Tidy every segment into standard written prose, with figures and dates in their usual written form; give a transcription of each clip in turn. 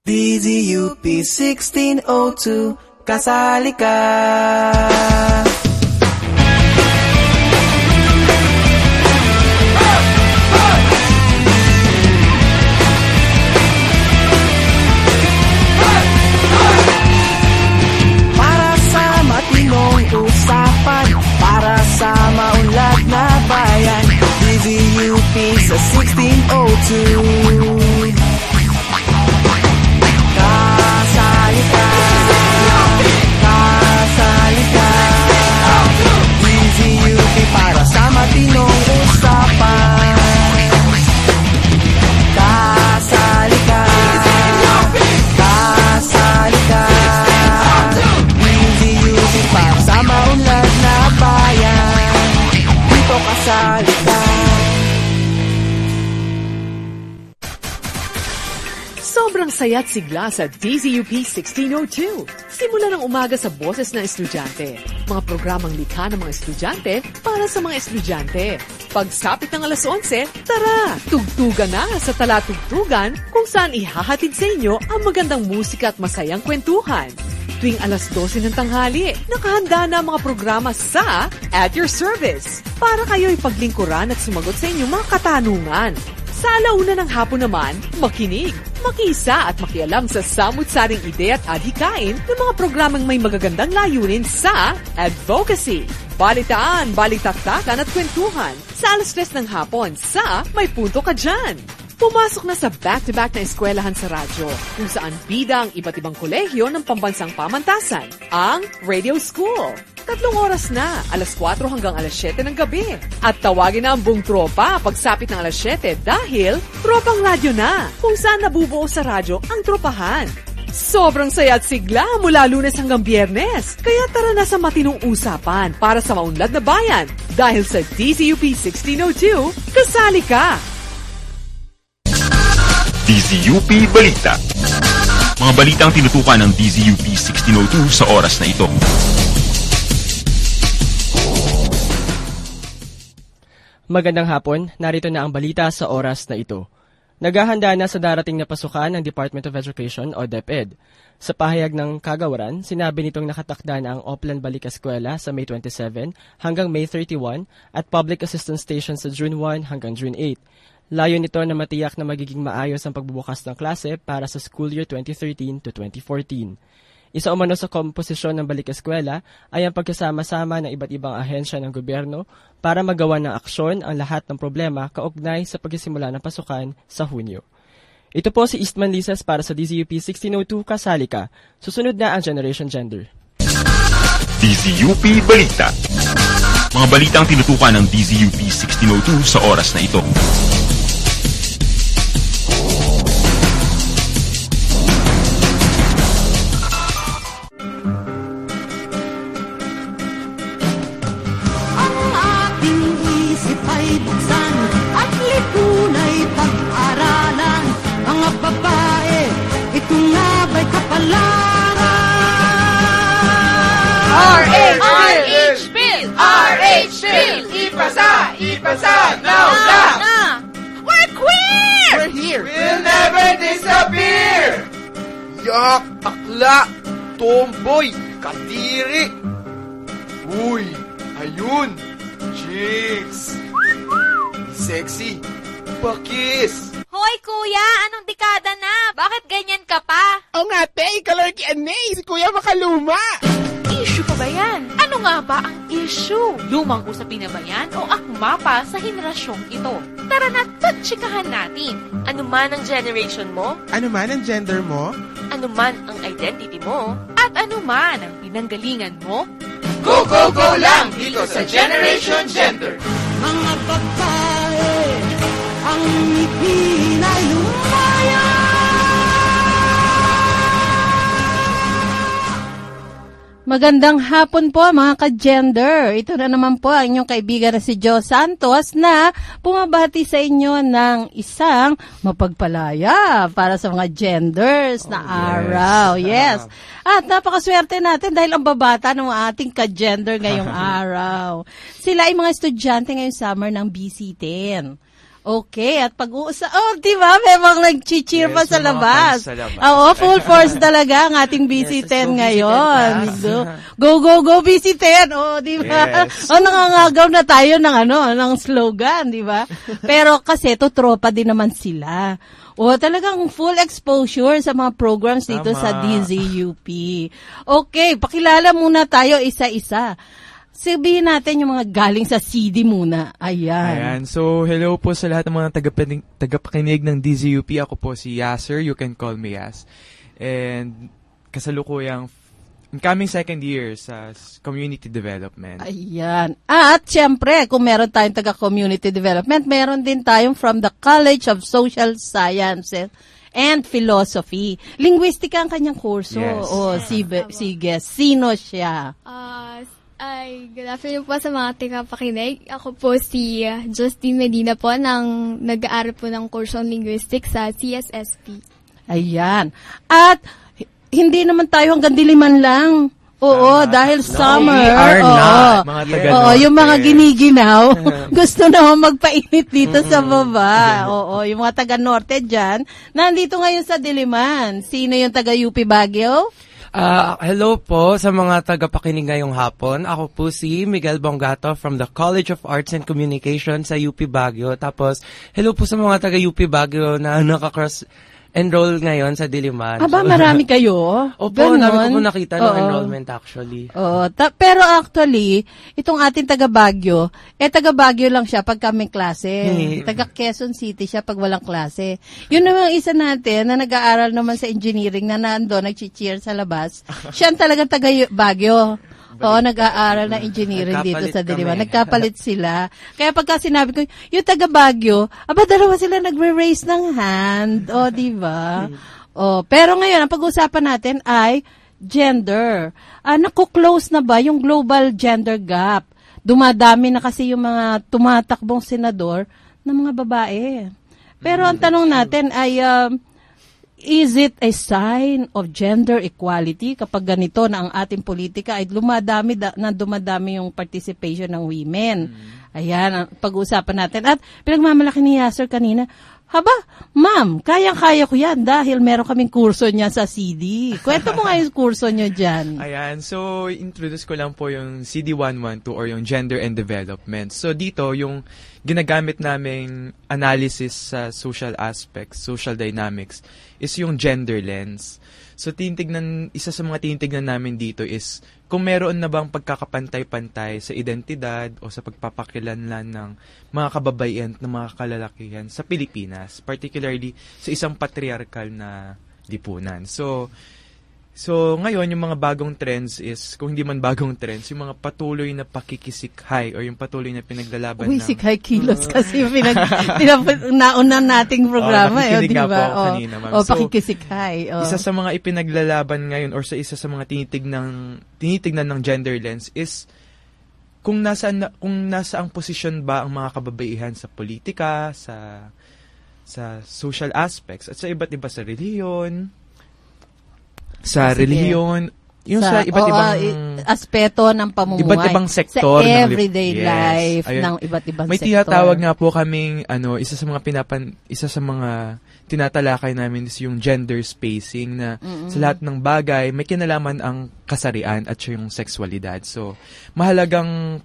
DZUP 1602, kasali ka. Para sa matinong usapan, para sa maunlad na bayan, DZUP sa 1602. Para sa matinong usapan, kasali ka, kasali ka. DZUP para sa maunlad na bayan, dito kasali ka. Sobrang saya't sigla sa DZUP 1602. Simula ng umaga sa boses ng estudyante. Mga programang likha ng mga estudyante para sa mga estudyante. Pagsapit ng alas 11, tara! Tugtugan na sa Talatugtugan kung saan ihahatid sa inyo ang magandang musika at masayang kwentuhan. Tuwing alas 12 ng tanghali, nakahanda na ang mga programa sa At Your Service para kayo'y paglingkuran at sumagot sa inyong mga katanungan. Sa alauna ng hapon naman, makinig, makiisa at makialam sa samut-saring ide at adhikain ng mga programang may magagandang layunin sa advocacy, balitaan, balitaktakan at kwentuhan sa alas 3 ng hapon sa May Punto Ka Dyan. Pumasok na sa back-to-back na eskwelahan sa radyo kung saan bida ang iba't ibang kolehiyo ng pambansang pamantasan, ang Radio School. 3 oras na, alas 4 hanggang alas 7 ng gabi. At tawagin na ang buong tropa pagsapit ng alas 7 dahil tropang radyo na, kung saan nabubuo sa radyo ang tropahan. Sobrang saya at sigla mula Lunes hanggang Biyernes. Kaya tara na sa matinong usapan para sa maunlad na bayan. Dahil sa DZUP 1602, kasali ka! DZUP Balita. Mga balitang tinutukan ng DZUP 1602 sa oras na ito. Magandang hapon, narito na ang balita sa oras na ito. Naghahanda na sa darating na pasukan ng Department of Education o DepEd. Sa pahayag ng kagawaran, sinabi nitong nakatakda na ang Oplan Balik Eskwela sa May 27 hanggang May 31 at Public Assistance Station sa June 1 hanggang June 8. Layo nito na matiyak na magiging maayos ang pagbubukas ng klase para sa school year 2013 to 2014. Isa umano sa komposisyon ng Balik Eskwela ay ang pagkasama-sama ng iba't ibang ahensya ng gobyerno para magawa ng aksyon ang lahat ng problema kaugnay sa pagsisimula ng pasukan sa Hunyo. Ito po si Eastman Lisas para sa DZUP 1602 Kasali Ka. Susunod na ang Generation Gender. DZUP Balita. Mga balitang tinutukan ng DZUP 1602 sa oras na ito. Ipasa! Now! We're queer! We're here! We'll never disappear! Yak! Takla! Tomboy! Kadiri! Uy! Ayun! Chicks! Sexy! Pakis! Hoy kuya, anong dekada na? Bakit ganyan ka pa? O nga te, kalorki anay, si kuya makaluma! Issue pa ba yan? Ano nga ba ang issue? Lumang usapin na ba yan o akma pa sa henerasyong ito? Tara na, tatsikahan natin. Ano man ang generation mo? Ano man ang gender mo? Ano man ang identity mo? At ano man ang pinanggalingan mo? Go, go, go lang dito sa Generation Gender! Mga babae, ang ngiti na lumaya. Magandang hapon po mga ka-gender. Ito na naman po ang inyong kaibigan na si Jo Santos na bumabati sa inyo ng isang mapagpalaya para sa mga genders na araw. Yes. At napakaswerte natin dahil ang babata ng ating ka-gender ngayong araw. Sila ay mga estudyante ngayong summer ng BC10. Okay, at pag-uusap, di ba? May mga nag-cheer pa sa may mga labas. fans sa labas. Oo, full force talaga ang ating BC10 ngayon. Go, BC10. Di ba? Yes. Nangangagaw na tayo ng slogan, di ba? Pero kasi, tropa din naman sila. Talagang full exposure sa mga programs dito sa DZUP. Okay, pakilala muna tayo isa-isa. Sabihin natin yung mga galing sa CD muna. Ayan. So, hello po sa lahat ng mga tagapakinig ng DZUP. Ako po si Yasser. You can call me Yas. And kasalukuyang coming second year sa community development. Ayan. At syempre, kung meron tayong taga-community development, meron din tayong from the College of Social Sciences and Philosophy. Linguistika ang kanyang kurso. Yes. Sige. Sino siya? Good afternoon po sa mga tagapakinig. Ako po si Justine Medina po, nag-aaral po ng kursong linguistics sa CSSP. Ayan. At hindi naman tayo hanggang diliman lang. Dahil summer. We are not. Mga taga-norte. Yung mga giniginaw, gusto naman magpainit dito sa baba. Yung mga taga-norte dyan, nandito ngayon sa Diliman. Sino yung taga-UP Baguio? Hello po sa mga tagapakinig ngayong hapon. Ako po si Miguel Bongato from the College of Arts and Communication sa UP Baguio. Tapos, hello po sa mga taga-UP Baguio na nakaka-enroll ngayon sa Diliman. Marami kayo? Opo, namin ko po nakita ng enrollment actually. Pero actually, itong ating taga-Baguio, taga-Baguio lang siya pag kaming klase. Taga-Quezon City siya pag walang klase. Yun naman isa natin na nag-aaral naman sa engineering na nandun, nag-cheer sa labas. Siya talagang taga-Baguio. Nag-aaral na engineering dito sa Diliman. Nagkapalit sila. Kaya pagka sinabi ko, yung taga-Baguio, dalawa sila nagre-raise ng hand. Di ba? Pero ngayon, ang pag-usapan natin ay gender. Naku-close na ba yung global gender gap? Dumadami na kasi yung mga tumatakbong senador ng mga babae. Pero ang tanong natin ay, is it a sign of gender equality kapag ganito na ang ating politika ay dumadami yung participation ng women? Ayan, ang pag-uusapan natin. At pinagmamalaki ni Yasser kanina, ma'am, kayang-kaya ko yan dahil meron kaming kurso niya sa CD. Kwento mo nga yung kurso niyo dyan. Ayan, so introduce ko lang po yung CD112 or yung Gender and Development. So dito, yung ginagamit naming analysis sa social aspects, social dynamics, is yung gender lens. So isa sa mga tinitignan namin dito is kung meron na bang pagkakapantay-pantay sa identidad o sa pagpapakilanlan ng mga kababaihan ng mga kalalakihan sa Pilipinas, particularly sa isang patriarchal na lipunan. So ngayon, yung mga bagong trends is, kung hindi man bagong trends, yung mga patuloy na pakikisikhay o yung patuloy na pinaglalaban ng... Sikhay kilos kasi yung nauna nating programa. Nakikinig nga po ako kanina, ma'am. Pakikisikhay. Isa sa mga ipinaglalaban ngayon or sa isa sa mga tinitignan ng gender lens is kung nasa ang posisyon ba ang mga kababaihan sa politika, sa social aspects, at sa iba't iba sa reliyon, yung sa iba't ibang aspeto ng pamumuhay, iba't ibang sektor sa everyday life ng iba't ibang may sektor. May tinatawag nga po kaming isa sa mga tinatalakay namin is yung gender spacing na sa lahat ng bagay may kinalaman ang kasarian at yung sexualidad. So mahalagang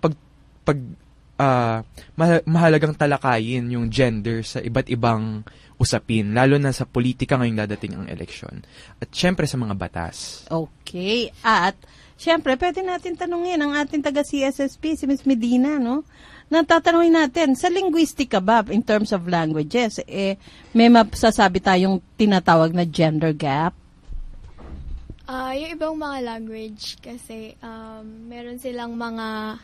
mahalagang talakayin yung gender sa iba't ibang usapin, lalo na sa politika ngayong dadating ang eleksyon. At syempre sa mga batas. Okay. At syempre, pwede natin tanungin ang ating taga-CSSP, si Ms. Medina, no? Natatanungin natin, sa linguistika ba, in terms of languages, may masasabi tayong tinatawag na gender gap? Yung ibang mga language, kasi meron silang mga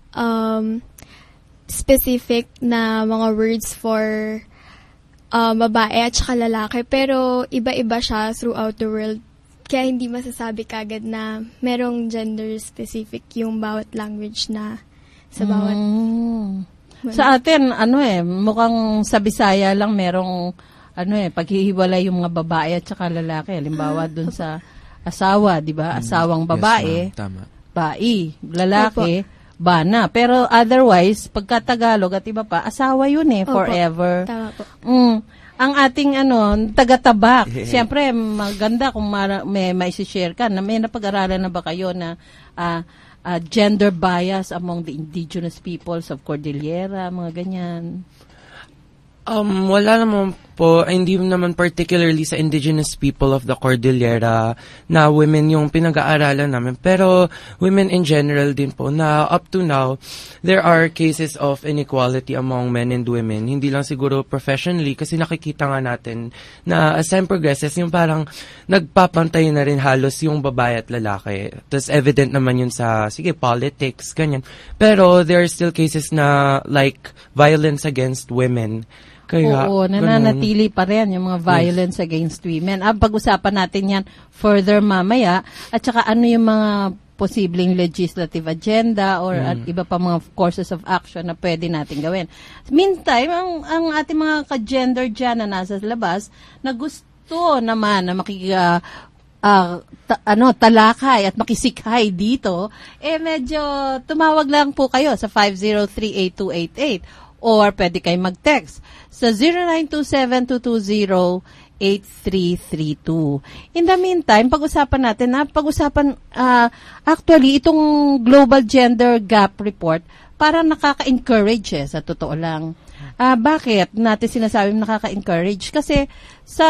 specific na mga words for babae at saka lalaki, pero iba-iba siya throughout the world. Kaya hindi masasabi kagad na merong gender specific yung bawat language na sa bawat... Sa atin, mukhang sa Bisaya lang merong paghihiwalay yung mga babae at saka lalaki. Halimbawa dun sa asawa, di ba? Asawang babae, yes, tama. bai, lalaki, bana. Pero otherwise, pagka Tagalog at iba pa, asawa yun Opo. forever. Tama po. Ang ating taga-tabak, siyempre maganda kung may share ka. May napag-aralan na ba kayo na gender bias among the indigenous peoples of Cordillera, mga ganyan? Wala naman po, hindi naman particularly sa indigenous people of the Cordillera na women yung pinag-aaralan namin. Pero women in general din po na up to now, there are cases of inequality among men and women. Hindi lang siguro professionally kasi nakikita nga natin na as time progresses, yung parang nagpapantay na rin halos yung babae at lalaki. Tapos evident naman yun sa, politics, ganyan. Pero there are still cases na like violence against women. Kaya, oo, nananatili pa rin yung mga violence against women. Pag-usapan natin yan further mamaya. At saka ano yung mga posibleng legislative agenda or at iba pa mga courses of action na pwede natin gawin. Meantime, ang ating mga ka-gender dyan na nasa labas, na gusto naman na talakay at makisikhay dito, medyo tumawag lang po kayo sa 503-8288 or pwede kayo mag-text sa 0927-220-8332. In the meantime, pag-usapan natin, actually, itong Global Gender Gap Report, parang nakaka-encourage sa totoo lang. Bakit natin sinasabi nakaka-encourage? Kasi sa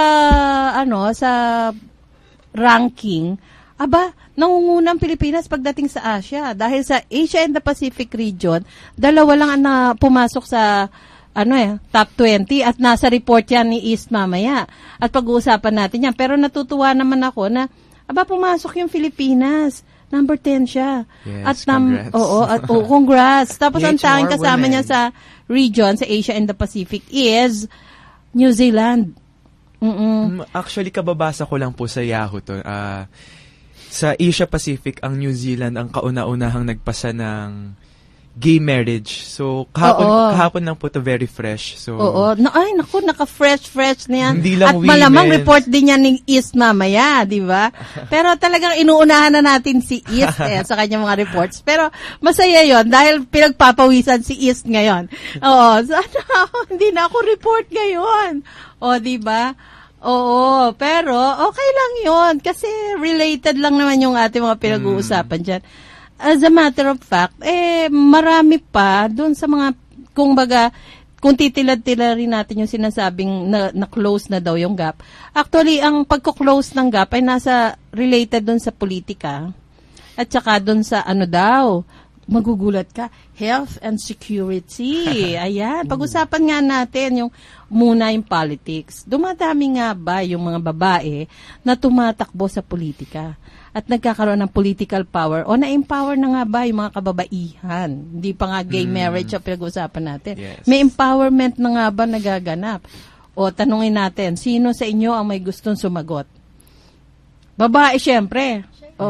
ranking, nangungunang Pilipinas pagdating sa Asia. Dahil sa Asia and the Pacific region, 2 lang ang pumasok sa top 20 at nasa report yan ni East mamaya. At pag-uusapan natin yan. Pero natutuwa naman ako na, pumasok yung Pilipinas. Number 10 siya. Yes, congrats. Congrats. Tapos ang tanging kasama niya sa region, sa Asia and the Pacific is New Zealand. Actually, kababasa ko lang po sa Yahoo to. Sa Asia Pacific, ang New Zealand ang kauna-unahang nagpasa ng gay marriage. So, kahapon lang po to, very fresh. So, naka-fresh na yan. Hindi lang at malamang report din yan ng East mamaya, di ba? Pero talagang inuunahan na natin si East sa kanyang mga reports. Pero masaya yon dahil pinagpapawisan si East ngayon. Hindi na ako report ngayon. Di ba? Oo, pero okay lang yon kasi related lang naman yung ating mga pinag-uusapan dyan. As a matter of fact, marami pa doon sa mga, kung titilad-tilad rin natin yung sinasabing na-close na daw yung gap. Actually, ang pagko-close ng gap ay nasa related doon sa politika at saka doon sa magugulat ka, health and security. Ayan, pag-usapan nga natin yung politics. Dumadami nga ba yung mga babae na tumatakbo sa politika at nagkakaroon ng political power o na-empower na nga ba yung mga kababaihan? Hindi pa nga gay marriage ang pinag-usapan natin. Yes. May empowerment na nga ba nagaganap? O tanungin natin, sino sa inyo ang may gustong sumagot? Babae, syempre.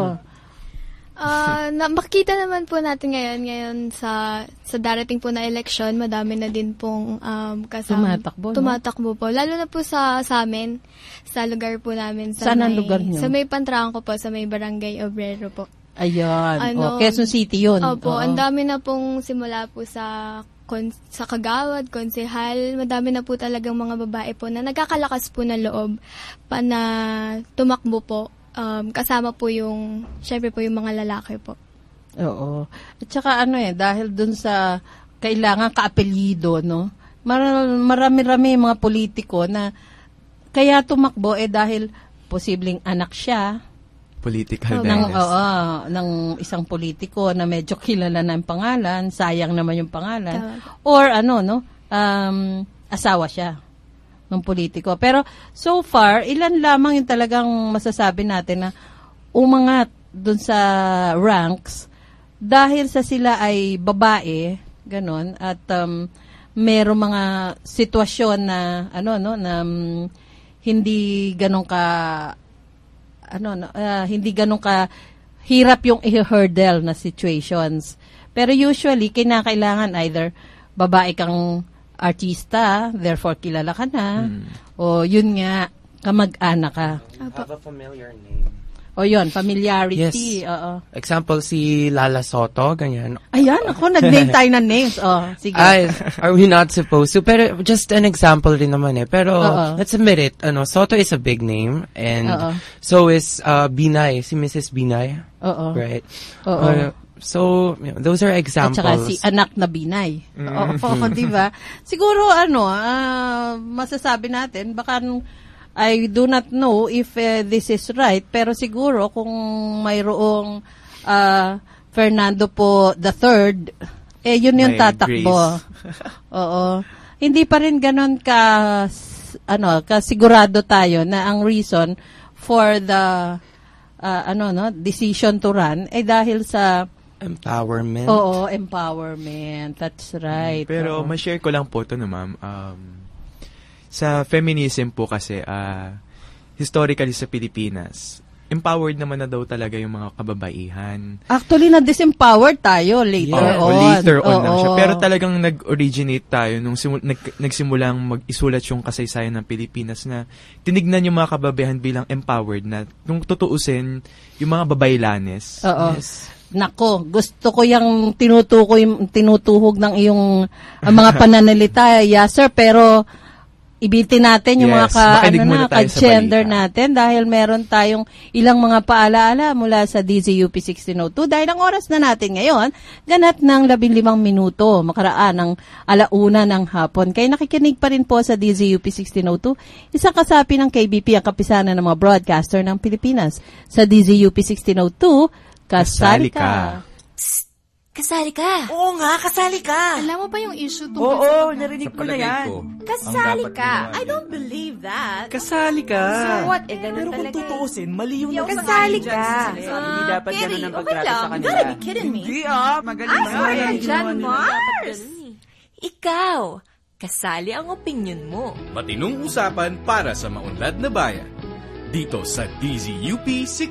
Makita naman po natin ngayon sa darating po na election, madami na din pong tumatakbo po. Lalo na po sa amin, sa lugar po namin. Saan ang lugar niyo? Sa may Pantrangco po, sa may Barangay Obrero po. Ayan. Quezon City yun. Opo, ang dami na pong simula po sa kagawad, konsehal, madami na po talagang mga babae po na nagkakalakas po na loob pa na tumakbo po. Kasama po syempre po yung mga lalaki po. Oo. At saka dahil dun sa kailangan kaapelyido, no? Marami-rami mga politiko na kaya tumakbo dahil posibleng anak siya. Political bias. Ng isang politiko na medyo kilala na yung pangalan, sayang naman yung pangalan. Or asawa siya ng politiko. Pero so far, ilan lamang yung talagang masasabi natin na umangat dun sa ranks dahil sa sila ay babae, ganon, at merong mga sitwasyon na hindi ganun ka hirap yung i-hurdle na situations. Pero usually kinakailangan either babae kang artista, therefore kilala ka na, o yun nga, kamag-anak ka. Have a familiar name. O yun, familiarity. Yes. Oo. Example, si Lala Soto, ganyan. Ayan, ako, nag-name tayo ng names. Sige. Are we not supposed to? Pero just an example rin naman Pero let's admit it, Soto is a big name and so is Binay, si Mrs. Binay. Right? So, those are examples. At saka si anak na Binay. Oo, diba? Siguro, masasabi natin, baka I do not know if this is right, pero siguro kung mayroong Fernando po the third, yun yung tatakbo. Oo. Hindi pa rin ganon kasigurado tayo na ang reason for the decision to run dahil sa empowerment. Oo, empowerment. That's right. Pero ma-share ko lang po ito ma'am. Sa feminism po kasi, historically sa Pilipinas, empowered naman na daw talaga yung mga kababaihan. Actually, na-disempowered tayo later on. Later on lang siya. Pero talagang nag-originate tayo nung nagsimulang mag-isulat yung kasaysayan ng Pilipinas na tinignan yung mga kababaihan bilang empowered na nung tutuusin yung mga babaylanes. Oo. Yes. Nako, gusto ko yung tinutuhog ng iyong mga pananalita, sir, pero ibitin natin yung mga ka-gender natin dahil meron tayong ilang mga paalaala mula sa DZUP 1602 dahil ang oras na natin ngayon, ganat ng 15 minuto, makaraan ng 1:00 ng hapon. Kaya nakikinig pa rin po sa DZUP 1602, isang kasapi ng KBP ang kapisanan ng mga broadcaster ng Pilipinas. Sa DZUP 1602, kasali ka. Kasali ka. Oo nga, kasali ka. Alam mo ba yung issue tungkol Oo, narinig ko na yan. Kasali ka. I don't believe that. Kasali ka. So what? Ganun pero talaga. Pero kung tutuusin, mali yung kasali ka. Hindi dapat ganun ang pagtrato sa kanila. You gotta be kidding me. Hindi magaling na. Sorry ka dyan, Mars. Ikaw, kasali ang opinion mo. Matinong usapan para sa maunlad na bayan. Dito sa DZUP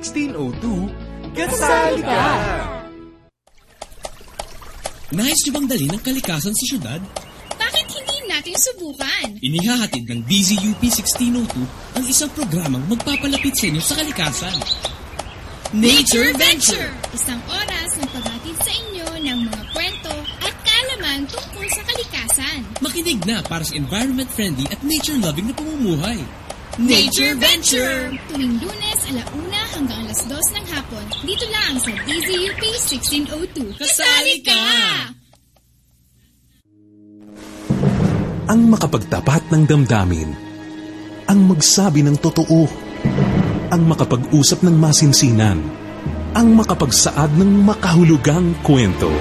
1602, kasali ka. Nais niyo bang dalhin ng kalikasan sa syudad? Bakit hindi natin subukan? Inihahatid ng DZUP 1602 ang isang programang magpapalapit sa inyo sa kalikasan. Nature Venture! Isang oras na paghatid sa inyo ng mga kwento at kaalaman tungkol sa kalikasan. Makinig na para sa environment-friendly at nature-loving na pamumuhay. Nature Venture! Tuwing Lunes, 1:00 hanggang 2:00 ng hapon. Dito lang sa DZUP 1602. Kasali ka! Ang makapagtapat ng damdamin. Ang magsabi ng totoo. Ang makapag-usap ng masinsinan. Ang makapagsaad ng makahulugang kwento.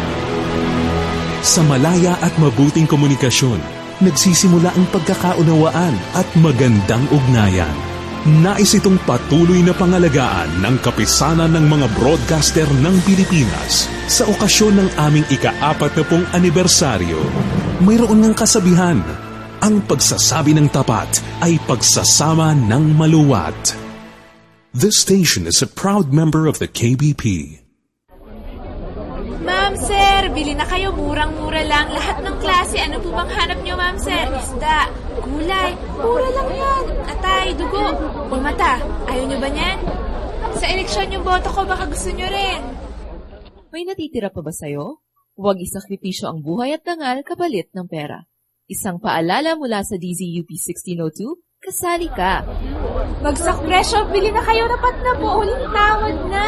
Sa malaya at mabuting komunikasyon, nagsisimula ang pagkakaunawaan at magandang ugnayan. Nais itong patuloy na pangalagaan ng kapisanan ng mga broadcaster ng Pilipinas sa okasyon ng aming ika-40 anibersaryo. Mayroon ng kasabihan, ang pagsasabi ng tapat ay pagsasama ng maluwat. This station is a proud member of the KBP. Ma'am, sir, bili na kayo. Murang-mura lang. Lahat ng klase. Ano po bang hanap nyo, ma'am, sir? Isda, gulay. Mura lang yan. Atay, dugo, o mata. Ayaw nyo ba niyan? Sa eleksyon yung boto ko, baka gusto nyo rin. May natitira pa ba sa'yo? Huwag isakripisyo ang buhay at dangal kapalit ng pera. Isang paalala mula sa DZUP 1602, kasali ka. Bagsak presyo, bili na kayo. Dapat na po. Huling tawad na.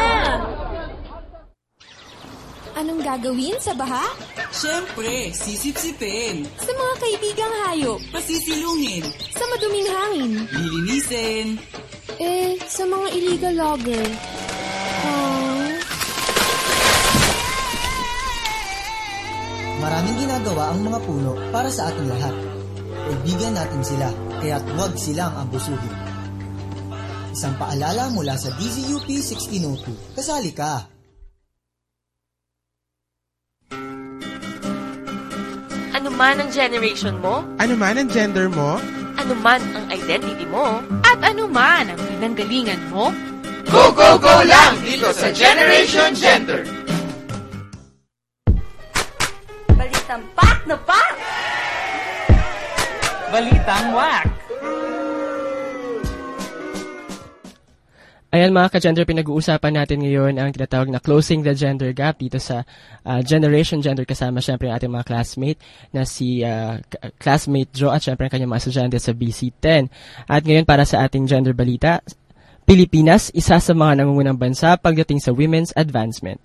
Anong gagawin sa baha? Siyempre, sisip-sipin. Sa mga kaibigang hayop. Pasisilungin. Sa maduming hangin. Lilinisin. Sa mga illegal logger. Maraming ginagawa ang mga puno para sa ating lahat. Ibigyan natin sila, kaya't huwag silang abusuhin. Isang paalala mula sa DZUP 1602. Kasali ka! Ano man ang generation mo, ano man ang gender mo, ano man ang identity mo, at ano man ang pinanggalingan mo, Go, go, go lang dito sa Generation Gender! Balitang pak na pak! Balitang wak! Ayan mga ka-gender, pinag-uusapan natin ngayon ang tinatawag na closing the gender gap dito sa Generation Gender, kasama syempre ang ating mga classmate na si classmate Joe at syempre ang kanyang mga estudyante sa BC10. At ngayon para sa ating gender balita, Pilipinas, isa sa mga nangungunang bansa pagdating sa women's advancement.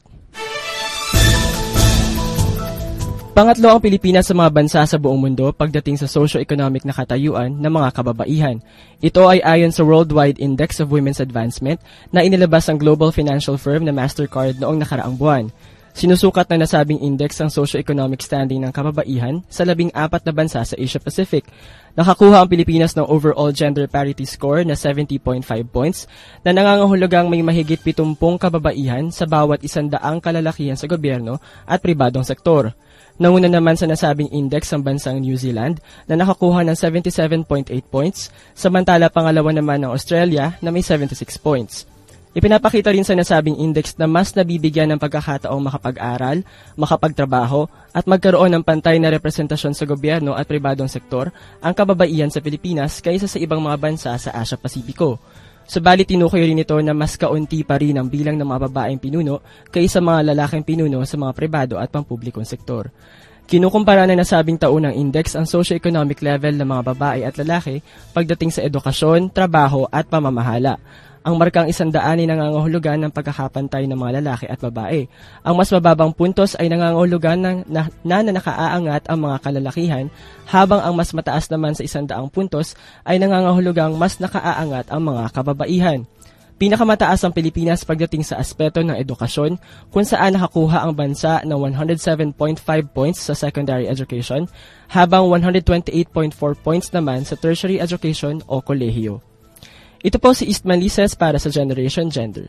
Pangatlo ang Pilipinas sa mga bansa sa buong mundo pagdating sa socio-economic na katayuan ng mga kababaihan. Ito ay ayon sa Worldwide Index of Women's Advancement na inilabas ng global financial firm na Mastercard noong nakaraang buwan. Sinusukat na nasabing index ang socio-economic standing ng kababaihan sa 14 na bansa sa Asia-Pacific. Nakakuha ang Pilipinas ng overall gender parity score na 70.5 points na nangangahulugang may mahigit 70 kababaihan sa bawat 100 kalalakihan sa gobyerno at pribadong sektor. Nanguna naman sa nasabing index ang bansang New Zealand na nakakuha ng 77.8 points, samantala pangalawa naman ang Australia na may 76 points. Ipinapakita rin sa nasabing index na mas nabibigyan ng pagkakataong makapag-aral, makapagtrabaho at magkaroon ng pantay na representasyon sa gobyerno at pribadong sektor ang kababaihan sa Pilipinas kaysa sa ibang mga bansa sa Asia-Pasipiko. Subalit tinukoy rin ito na mas kaunti pa rin ang bilang ng mga babaeng pinuno kaysa mga lalaking pinuno sa mga pribado at pampublikong sektor. Kinukumpara na nasabing taon ng index ang socio-economic level ng mga babae at lalaki pagdating sa edukasyon, trabaho at pamamahala. Ang markang 100 ay nangangahulugan ng pagkakapantay ng mga lalaki at babae. Ang mas mababang puntos ay nangangahulugan na nakaaangat ang mga kalalakihan, habang ang mas mataas naman sa 100 puntos ay nangangahulugang mas nakaaangat ang mga kababaihan. Pinakamataas ang Pilipinas pagdating sa aspeto ng edukasyon, kung saan nakakuha ang bansa ng 107.5 points sa secondary education, habang 128.4 points naman sa tertiary education o kolehiyo. Ito po si Eastman Lices para sa Generation Gender.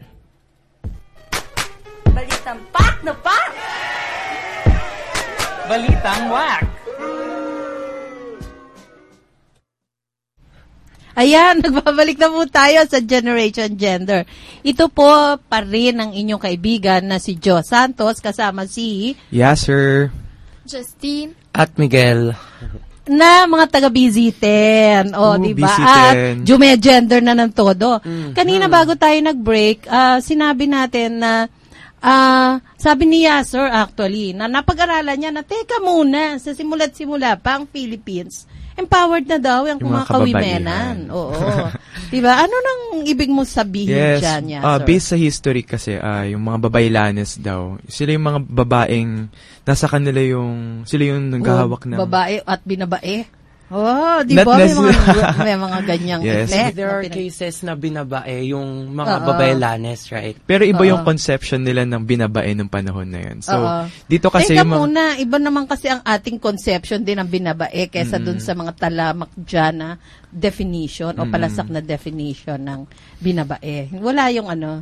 Balitang pak na pak! Balitang wak! Ayan, nagbabalik na po tayo sa Generation Gender. Ito po pa rin ang inyong kaibigan na si Joe Santos kasama si... Yes, sir. Justine. At Miguel. Na mga taga-BC10. O, diba? At Jume-gender na ng todo. Kanina bago tayo nag-break, sinabi natin na sabi ni Yasser actually, na napag-aralan niya na teka muna, sa simula't simula pa ang Philippines, empowered na daw yung mga kawimenan. Oo. Diba? Ano nang ibig mo sabihin dyan, Yasser? Based sa history kasi, yung mga babaylanes daw, sila yung mga babaeng nasa kanila sila yung naghahawak ng... Babae at binabae. Oh, di ba? May mga ganyang effect. There are cases na binabae yung mga babaylanes, right? Pero iba yung conception nila ng binabae nung panahon na yun. So, dito kasi teka muna, iba naman kasi ang ating conception din ng binabae kesa dun sa mga talamak dyan na definition o palasak na definition ng binabae. Wala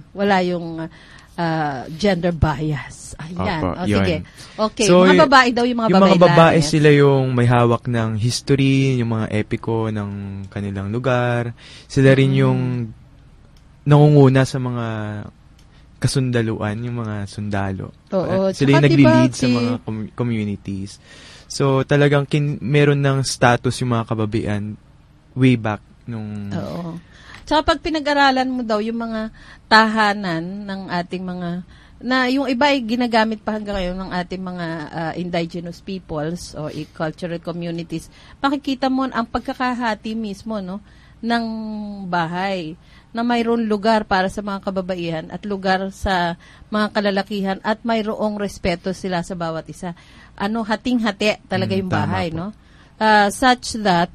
yung gender bias. Ayan. Sige. Okay. So, mga babae daw yung mga babae. Yung mga babae sila yung may hawak ng history, yung mga epiko ng kanilang lugar. Sila rin yung nangunguna sa mga kasundaluan, yung mga sundalo. Oo. Sila yung nagli-lead sa mga communities. So, talagang meron ng status yung mga kababaihan way back nung... Oo. Tsaka pag pinag-aralan mo daw yung mga tahanan ng ating mga, na yung iba ay ginagamit pa hanggang ngayon ng ating mga indigenous peoples o cultural communities, makikita mo ang pagkakahati mismo ng bahay na mayroon lugar para sa mga kababaihan at lugar sa mga kalalakihan at mayroong respeto sila sa bawat isa. Hating-hati talaga yung bahay, no? Such that,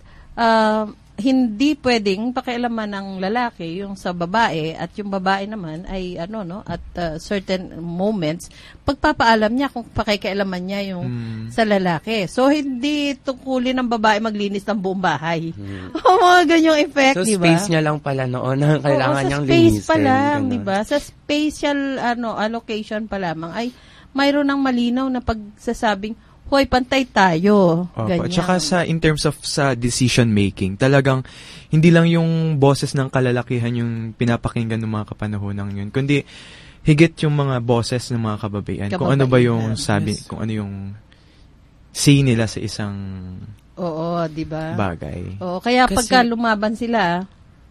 hindi pwedeng pakialaman ng lalaki yung sa babae at yung babae naman ay at certain moments pagpapaalam niya kung pakikialaman niya yung sa lalaki. So hindi tungkulin ng babae maglinis ng buong bahay. Mga ganyang effect, so, di ba? Space niya lang pala noon ang kailangan niyang linisin. Sa space pa lang, di ba? Sa spatial allocation pa lamang ay mayroon ng malinaw na pagsasabing hoy, pantay tayo. Ganyan. Tsaka in terms of sa decision making, talagang hindi lang yung boses ng kalalakihan yung pinapakinggan ng mga kapanahonan yun, kundi higit yung mga boses ng mga kababaihan. Kung ano ba yung sabi, kung ano yung say nila sa isang di ba? Bagay. Oo, kaya pagka lumaban sila,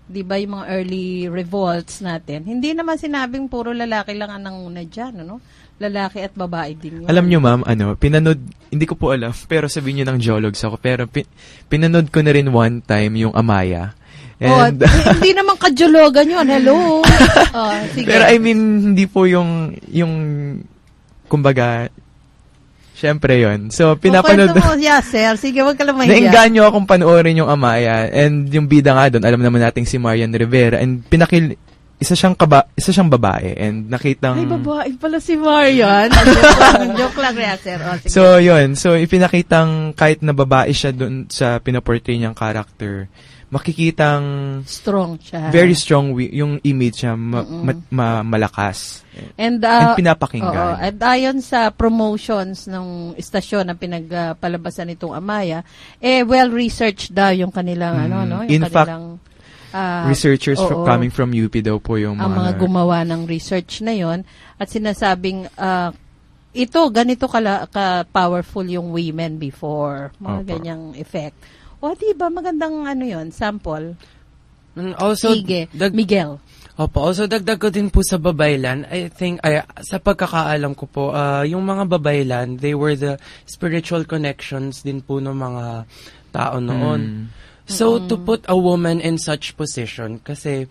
Di ba yung mga early revolts natin, hindi naman sinabing puro lalaki lang ang nanguna dyan, ano? Lalaki at babae din yun. Alam nyo, ma'am, pinanood, hindi ko po alam, pero sabihin nyo ng geologs ako, pero pinanood ko na rin one time yung Amaya. And, hindi naman ka-geologan yun, hello? Sige. Pero I mean, hindi po yung kumbaga, syempre yun. So, pinapanood. Kwento mo, sir. Sige, wag ka lang mahiya. Nainganyo akong panoorin yung Amaya. And yung bida nga doon, alam naman natin si Marian Rivera. And isa siyang babae. And nakitang... Ay, babae pala si Marian. Joke lang rin, sir. So, yun. So, ipinakitang kahit na babae siya doon sa pinaportray niyang character, makikitang... strong siya. Very strong yung image niya. Malakas. And pinapakinggan. At ayon sa promotions ng istasyon na pinagpalabasan nitong Amaya, well-researched daw yung kanilang, yung in kanilang... researchers coming from UP daw po yung mga gumawa ng research na yon at sinasabing ganito ka-powerful yung women before. Mga ganyang effect. Diba magandang yon sample. Also, Miguel. Opo, also dagdag ko din po sa babaylan. I think, sa pagkakaalam ko po, yung mga babaylan, they were the spiritual connections din po ng mga tao noon. So, to put a woman in such position, kasi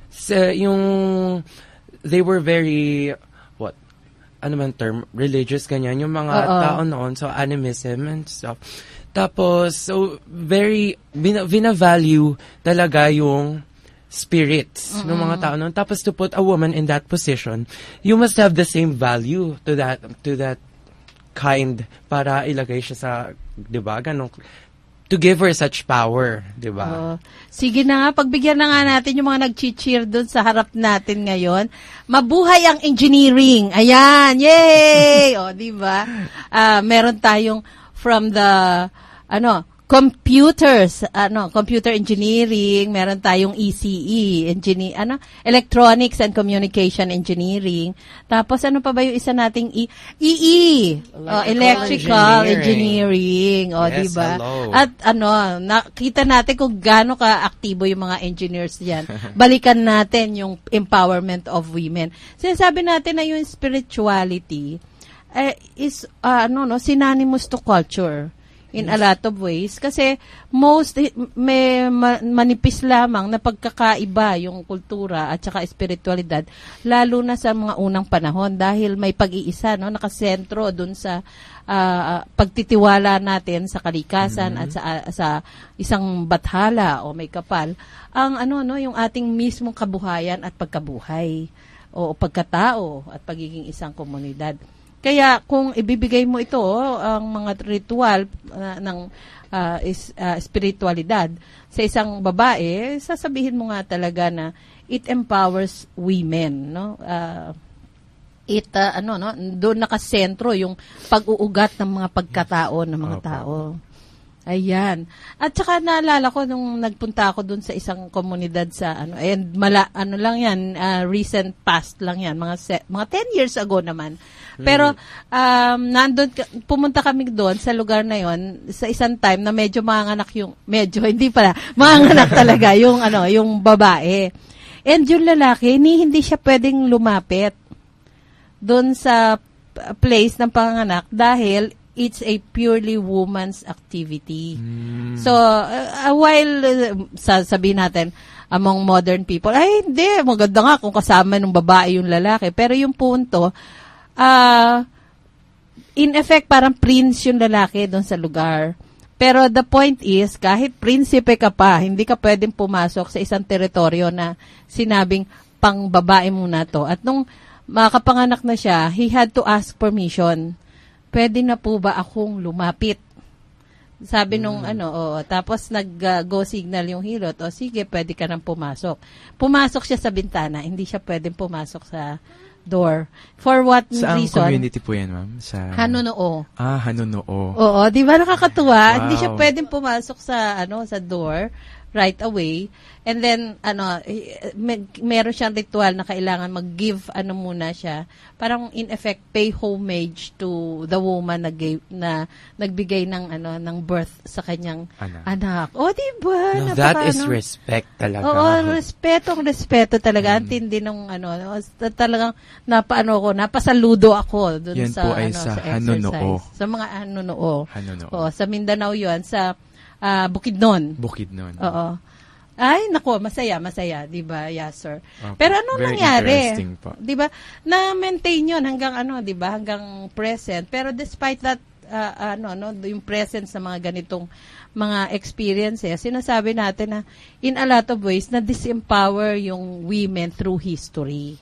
they were very, religious, ganyan, yung mga tao noon, so animism and stuff. Tapos, so, very, vina-value talaga yung spirits ng mga tao noon. Tapos, to put a woman in that position, you must have the same value to that kind para ilagay siya sa, di ba, ganun, to give her such power, di ba? Sige na nga, pagbigyan na nga natin yung mga nag-cheer doon sa harap natin ngayon. Mabuhay ang engineering. Ayan, yay! Di ba? Meron tayong from the computer engineering, meron tayong ECE, electronics and communication engineering. Tapos ano pa ba yung isa nating electrical engineering. Yes, diba? Hello. At nakita natin kung gaano ka-aktibo yung mga engineers diyan. Balikan natin yung empowerment of women. Sinasabi natin na yung spirituality is synonymous to culture. In a lot of ways. Kasi may manipis lamang na pagkakaiba yung kultura at saka espiritualidad, lalo na sa mga unang panahon dahil may pag-iisa, nakasentro dun sa pagtitiwala natin sa kalikasan at sa isang bathala o may kapal, ang yung ating mismong kabuhayan at pagkabuhay o pagkatao at pagiging isang komunidad. Kaya kung ibibigay mo ito, ang mga ritual ng espiritualidad sa isang babae, sasabihin mo nga talaga na it empowers women, doon nakasentro yung pag-uugat ng mga pagkatao ng mga tao. Ayan. At saka naalala ko nung nagpunta ako doon sa isang komunidad sa lang yan, recent past lang yan, mga 10 years ago naman. Pero pumunta kami doon sa lugar na yon sa isang time na medyo manganak manganak talaga yung yung babae. And yung lalaki, hindi siya pwedeng lumapit doon sa place ng panganak dahil it's a purely woman's activity. So, while sabihin natin, among modern people, hindi, maganda nga kung kasama ng babae yung lalaki. Pero yung punto, in effect, parang prince yung lalaki doon sa lugar. Pero the point is, kahit prinsipe ka pa, hindi ka pwedeng pumasok sa isang teritoryo na sinabing pang babae muna to. At nung makapanganak na siya, he had to ask permission. Pwede na po ba akong lumapit? Sabi nung tapos nag-go signal yung hilot, sige, pwede ka nang pumasok. Pumasok siya sa bintana, hindi siya pwedeng pumasok sa door. For what reason? Saan community po yan, ma'am? Sa Hanunoo. Hanunoo. Oo, di ba nakakatuwa? Wow. Hindi siya pwedeng pumasok sa sa door. right away. And then, meron siyang ritual na kailangan mag-give, muna siya. Parang, in effect, pay homage to the woman na nagbigay ng birth sa kanyang anak. O, diba? No, that is respect talaga. Oo, respeto talaga. Antindi nung, talagang, napasaludo ako dun yan sa, po ay sa Hanunoo. Sa mga Hanunoo. O, sa Mindanao yun, sa Bukidnon. Oo. Ay, nako, masaya, 'di ba? Yes, sir. Okay. Pero ano nangyari? 'Di ba? Na-maintain 'yon hanggang 'di ba? Hanggang present. Pero despite that yung presence sa mga ganitong mga experiences, sinasabi natin na in a lot of ways na disempower yung women through history.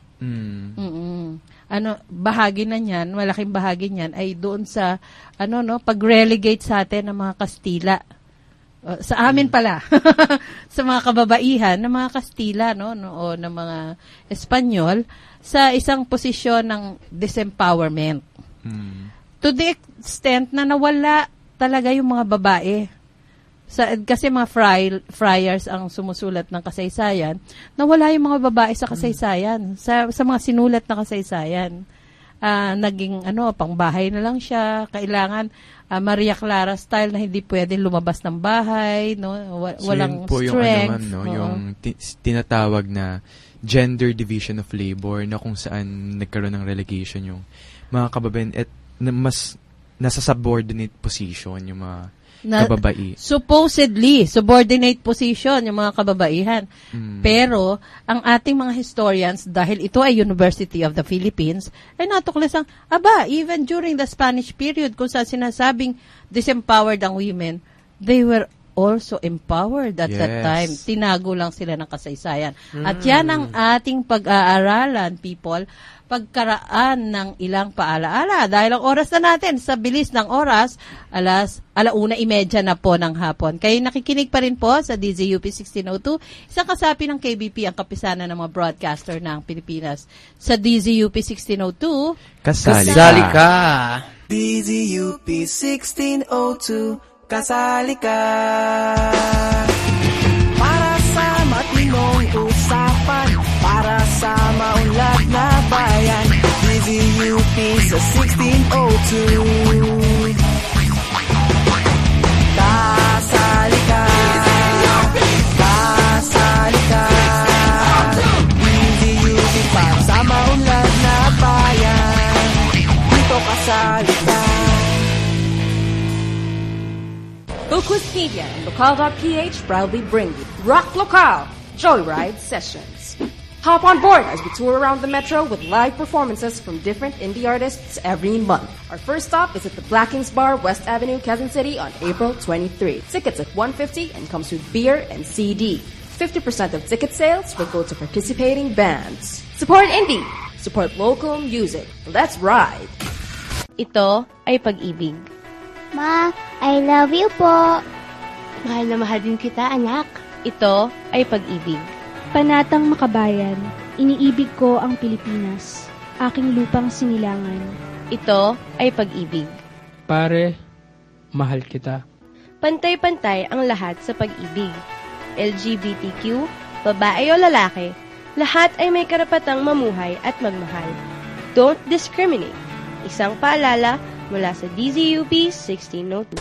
Bahagi na niyan, malaking bahagi niyan ay doon sa pag-relegate sa atin ng mga Kastila. Sa amin pala, sa mga kababaihan ng mga Kastila, o ng mga Espanyol, sa isang posisyon ng disempowerment. To the extent na nawala talaga yung mga babae. Kasi mga friars ang sumusulat ng kasaysayan, nawala yung mga babae sa kasaysayan, sa mga sinulat na kasaysayan. Naging pangbahay na lang siya, kailangan Maria Clara style na hindi pwede lumabas ng bahay, walang so, strength. Yung tinatawag na gender division of labor, na kung saan nagkaroon ng relegation yung mga kababayan at mas nasa subordinate position yung mga kababae. Supposedly, subordinate position yung mga kababaihan. Pero, ang ating mga historians, dahil ito ay University of the Philippines, ay natuklasang, even during the Spanish period, kung saan sinasabing disempowered ang women, they were also empowered at that time. Tinago lang sila ng kasaysayan. At yan ang ating pag-aaralan, people, pagkaraan ng ilang paalaala. Dahil ang oras na natin, sa bilis ng oras, 1:30 na po ng hapon. Kayo nakikinig pa rin po sa DZUP 1602, isang kasapi ng KBP, ang kapisanan ng mga broadcaster ng Pilipinas. Sa DZUP 1602, kasali ka! DZUP 1602, kasali ka! Para sa matinong usapan, para sa maunlad na bayan, DZUP sa 1602. Kasali ka, kasali ka, DZUP para sa maunlad na bayan, dito kasali ka. Bukwispedia and Local.ph proudly bring you Rock Local Joyride Sessions. Hop on board as we tour around the metro with live performances from different indie artists every month. Our first stop is at the Black Kings Bar, West Avenue, Quezon City on April 23. Tickets at $150 and comes with beer and CD. 50% of ticket sales will go to participating bands. Support indie. Support local music. Let's ride. Ito ay pag-ibig. Ma, I love you po. Mahal na mahal din kita, anak. Ito ay pag-ibig. Panatang makabayan, iniibig ko ang Pilipinas, aking lupang sinilangan. Ito ay pag-ibig. Pare, mahal kita. Pantay-pantay ang lahat sa pag-ibig. LGBTQ, babae o lalaki, lahat ay may karapatang mamuhay at magmahal. Don't discriminate. Isang paalala mula sa DZUP 1602.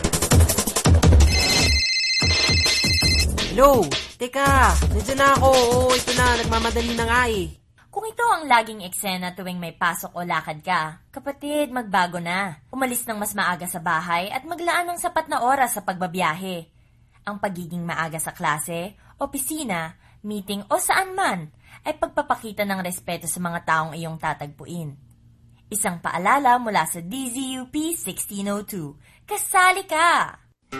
Hello! Teka, nandiyan na ako. Oo, ito na. Nagmamadali na nga eh. Kung ito ang laging eksena tuwing may pasok o lakad ka, kapatid, magbago na. Umalis ng mas maaga sa bahay at maglaan ng sapat na oras sa pagbabiyahe. Ang pagiging maaga sa klase, opisina, meeting o saan man ay pagpapakita ng respeto sa mga taong iyong tatagpuin. Isang paalala mula sa DZUP 1602. Kasali ka!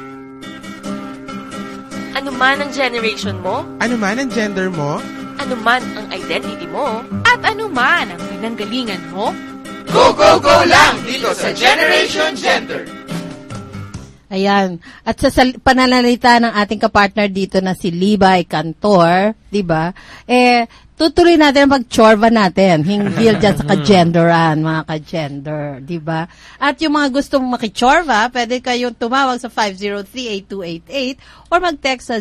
Ano man ang generation mo, ano man ang gender mo, ano man ang identity mo, at ano man ang pinanggalingan mo, go, go, go lang dito sa Generation Gender! Ayan. At sa pananalita ng ating kapartner dito na si Libay Cantor, 'di ba? tutuloy natin ang pag-chorba natin, hinggil dyan sa ka-genderan, mga ka-gender, di ba? At yung mga gustong makichorba, pwede kayong tumawag sa 503-8288 or mag-text sa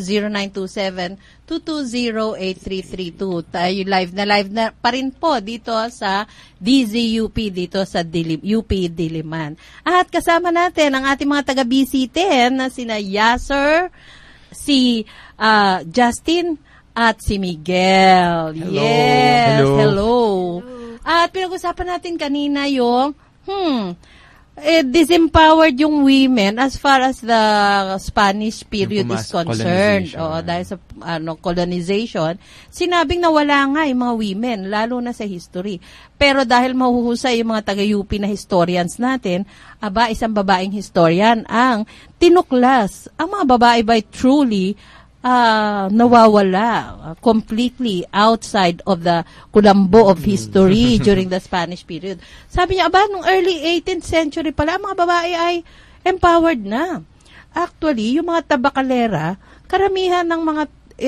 0927-220-8332. Tayo live na pa rin po dito sa DZUP, dito sa UP Diliman. At kasama natin ang ating mga taga-BC10 na sina Yasser, si Justin, at si Miguel. Hello. Yes, hello. At pinag-usapan natin kanina yung, disempowered yung women as far as the Spanish period is concerned. Dahil sa colonization, sinabing nawala nga yung mga women, lalo na sa history. Pero dahil mahuhusay yung mga taga-UP na historians natin, isang babaeng historian ang tinuklas. Ang mga babae ba truly nawawala completely outside of the kulambo of history during the Spanish period. Sabi niya, nung early 18th century pala, ang mga babae ay empowered na. Actually, yung mga tabakalera, karamihan ng mga,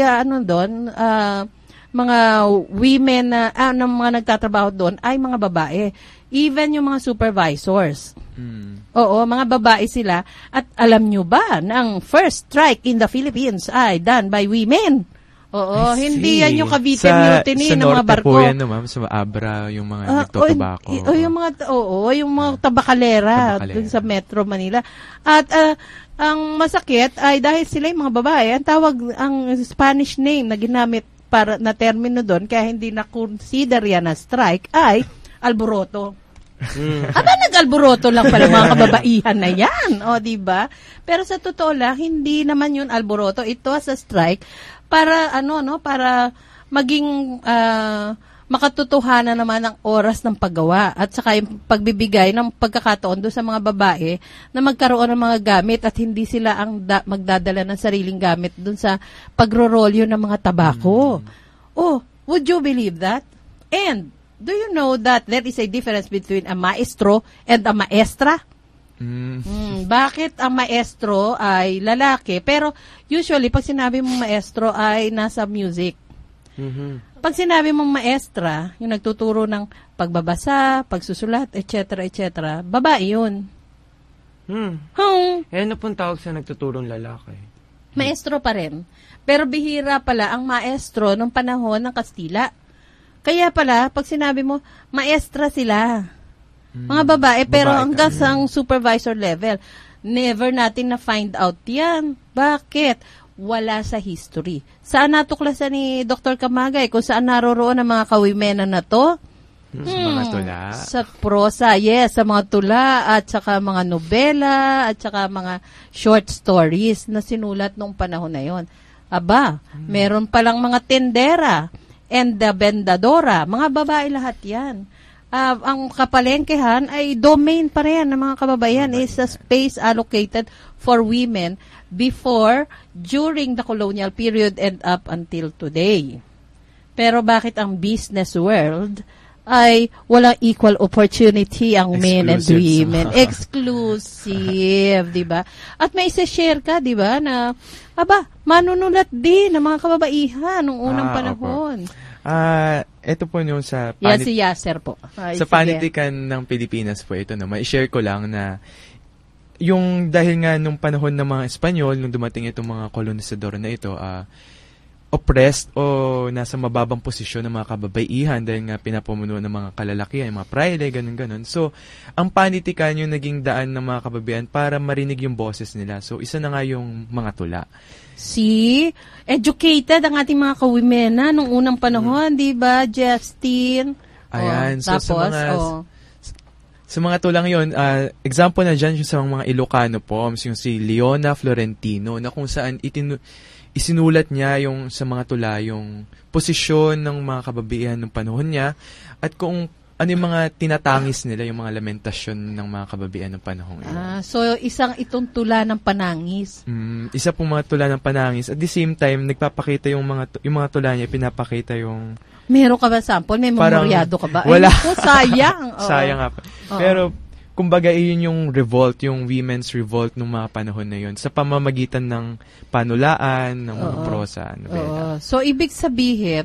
mga women na, mga nagtatrabaho doon ay mga babae. Even yung mga supervisors. Oo, mga babae sila. At alam nyo ba, na ang first strike in the Philippines ay done by women? Oo, hindi yan yung Cavite Mutiny ng mga barko. Sa norte po yan, no, ma'am, sa Abra, yung mga nagtotabako. Yung mga tabakalera dun sa Metro Manila. At ang masakit ay dahil sila yung mga babae, ang Spanish name na ginamit para na termino doon, kaya hindi na consider yan na strike, ay alboroto. Nag-alboroto lang pala mga kababaihan na yan. O, diba? Pero sa totoo lang, hindi naman yun alboroto. Ito as a strike para, para maging makatotohanan naman ang oras ng paggawa at saka yung pagbibigay ng pagkakataon doon sa mga babae na magkaroon ng mga gamit at hindi sila ang magdadala ng sariling gamit doon sa pagrorolyo ng mga tabako. Oh, would you believe that? And do you know that there is a difference between a maestro and a maestra? Bakit ang maestro ay lalaki? Pero usually, pag sinabi mong maestro ay nasa music. Pag sinabi mong maestra, yung nagtuturo ng pagbabasa, pagsusulat, etc., babae yun. Ano pong tawag sa nagtuturong lalaki? Maestro pa rin. Pero bihira pala ang maestro nung panahon ng Kastila. Kaya pala, pag sinabi mo, maestra sila. Mga babae, pero hanggang sa supervisor level. Never natin na-find out yan. Bakit? Wala sa history. Saan natuklasan ni Dr. Camagay? Kung saan naroroon ang mga kawimenan na to? Sa mga tula. Sa prosa, yes. Sa mga tula, at saka mga nobela, at saka mga short stories na sinulat nung panahon na yon. Meron palang mga tendera and the bendadora, mga babae lahat yan. Ang kapalengkehan ay domain pa rin ng mga kababayan, is a space allocated for women before, during the colonial period and up until today. Pero bakit ang business world ay walang equal opportunity ang men and women? Exclusive, di ba? At may isa-share ka, di ba, na manunulat din ng mga kababaihan nung unang panahon. Ito po yung sa si Yasser po. Sa panitikan ng Pilipinas po ito, no, ma-share ko lang na yung dahil nga nung panahon ng mga Espanyol, nung dumating itong mga kolonisador na ito, oppressed o nasa mababang posisyon ng mga kababaihan dahil nga pinapumuno ng mga kalalakihan, mga praile, ganun-ganun. So, ang panitikan yung naging daan ng mga kababaihan para marinig yung boses nila. So, isa na nga yung mga tula. Educated ang ating mga kawimena nung unang panahon, di ba, Justin? Ayan. So, sa mga tulang yun, example na dyan yung sa mga Ilocano poems, yung si Leona Florentino, na kung saan isinulat niya yung sa mga tula yung posisyon ng mga kababaihan ng panahon niya at kung ano yung mga tinatangis nila, yung mga lamentasyon ng mga kababaihan ng panahon niya. So, itong tula ng panangis. Isa pong mga tula ng panangis. At the same time, nagpapakita yung mga tula niya, pinapakita yung... Meron ka ba sample? May memoryado ka ba? Wala. Sayang. Sayang nga. Pero, kumbaga, yun yung revolt, yung women's revolt ng mga panahon na yun sa pamamagitan ng panulaan, ng mga prosa, nobela. So, ibig sabihin,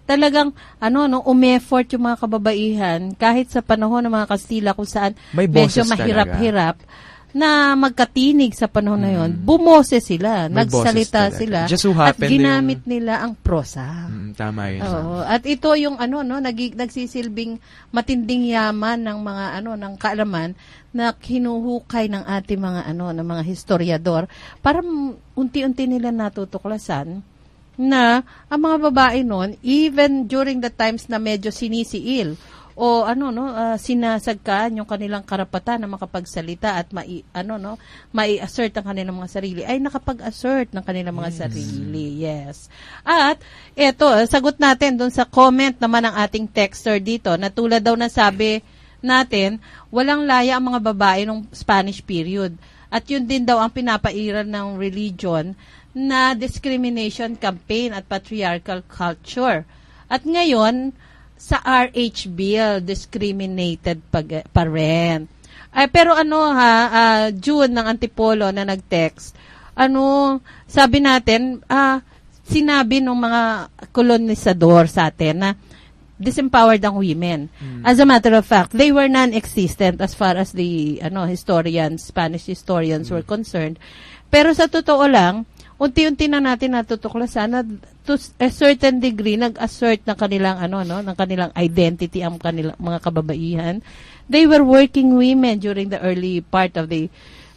talagang umeffort yung mga kababaihan kahit sa panahon ng mga Kastila kung saan medyo mahirap-hirap na magkatinig sa panahon na yon. Bumoses sila, nagsalita sila, at ginamit nila ang prosa. Tama yun. At ito yung nagsisilbing matinding yaman ng mga ng kaalaman na hinuhukay ng ating mga ng mga historiador para unti-unti nila natutuklasan na ang mga babae noon, even during the times na medyo sinisiil o sinasagkaan yung kanilang karapatan na makapagsalita at mai-assert ang kanilang mga sarili, ay nakapag-assert ng kanilang mga sarili. Yes. At eto, sagot natin doon sa comment naman ng ating texter dito, na tulad daw na sabi natin, walang laya ang mga babae nung Spanish period. At yun din daw ang pinapairal ng religion na discrimination campaign at patriarchal culture. At ngayon, sa RH Bill, discriminated pa rin. Pero June ng Antipolo na nag-text, sabi natin, sinabi ng mga kolonisador sa atin na disempowered ang women. As a matter of fact, they were non-existent as far as the Spanish historians were concerned. Pero sa totoo lang, unti-unti na natin natutuklasan na to a certain degree nag-assert ng kanilang ng kanilang identity ang kanilang mga kababaihan. They were working women during the early part of the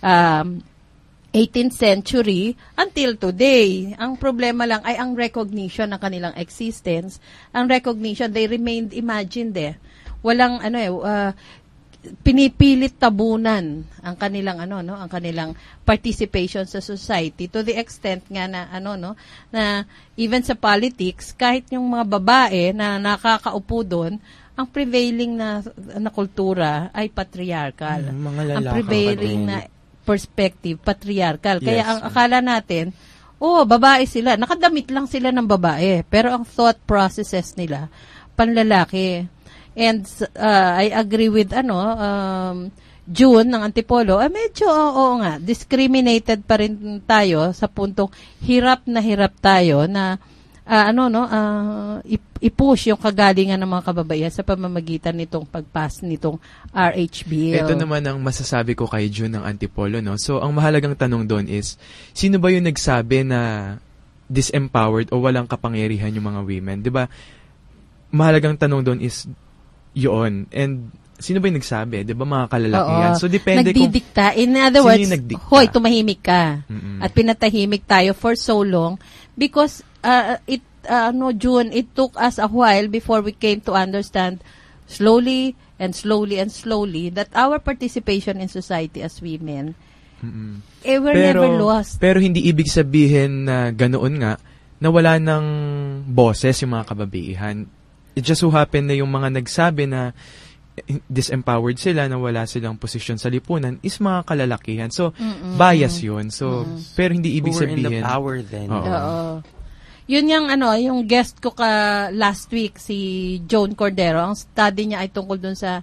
18th century until today. Ang problema lang ay ang recognition ng kanilang existence. Ang recognition, they remained imagined Walang pinipilit tabunan ang kanilang ang kanilang participation sa society, to the extent nga na na even sa politics, kahit yung mga babae na nakakaupo doon, ang prevailing na kultura ay patriarchal. Ang prevailing na perspective patriarchal. Kaya ang akala natin, babae sila, nakadamit lang sila ng babae, pero ang thought processes nila panlalaki. And I agree with June ng Antipolo, medyo nga, discriminated pa rin tayo sa puntong hirap tayo na i-push yung kagalingan ng mga kababaihan sa pamamagitan nitong pagpas nitong RH Bill. Ito naman ang masasabi ko kay June ng Antipolo, no? So, ang mahalagang tanong doon is, sino ba yung nagsabi na disempowered o walang kapangyarihan yung mga women? 'Di ba? Mahalagang tanong doon is yun. And sino ba yung nagsabi? Di ba mga kalalakihan? So, depende nagdidikta. In other words, hoy, tumahimik ka. At pinatahimik tayo for so long because June, it took us a while before we came to understand slowly that our participation in society as women, we're never lost. Pero hindi ibig sabihin na ganoon nga, na wala ng boses yung mga kababaihan. It just so happened na yung mga nagsabi na disempowered sila, na wala silang posisyon sa lipunan, is mga kalalakihan. So, bias yun. So, pero hindi ibig sabihin. Who were in the power then. Yun yung guest ko last week, si Joan Cordero. Ang study niya ay tungkol dun sa,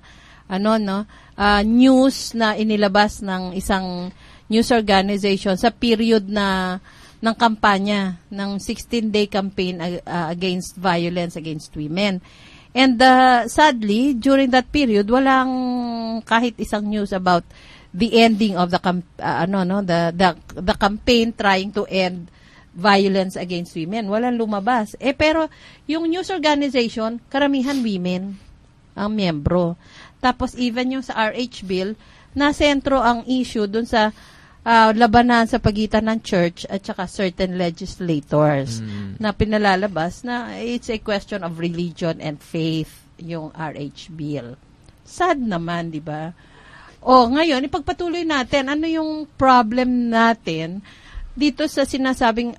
news na inilabas ng isang news organization sa period ng kampanya ng 16-day campaign against violence against women. And sadly, during that period, walang kahit isang news about the ending of the campaign trying to end violence against women. Walang lumabas. Pero yung news organization, karamihan women ang miyembro. Tapos even yung sa RH Bill, nasentro ang issue dun sa labanan sa pagitan ng church at saka certain legislators na pinalalabas na it's a question of religion and faith, yung RH Bill. Sad naman, di ba? Ngayon, ipagpatuloy natin, ano yung problem natin dito sa sinasabing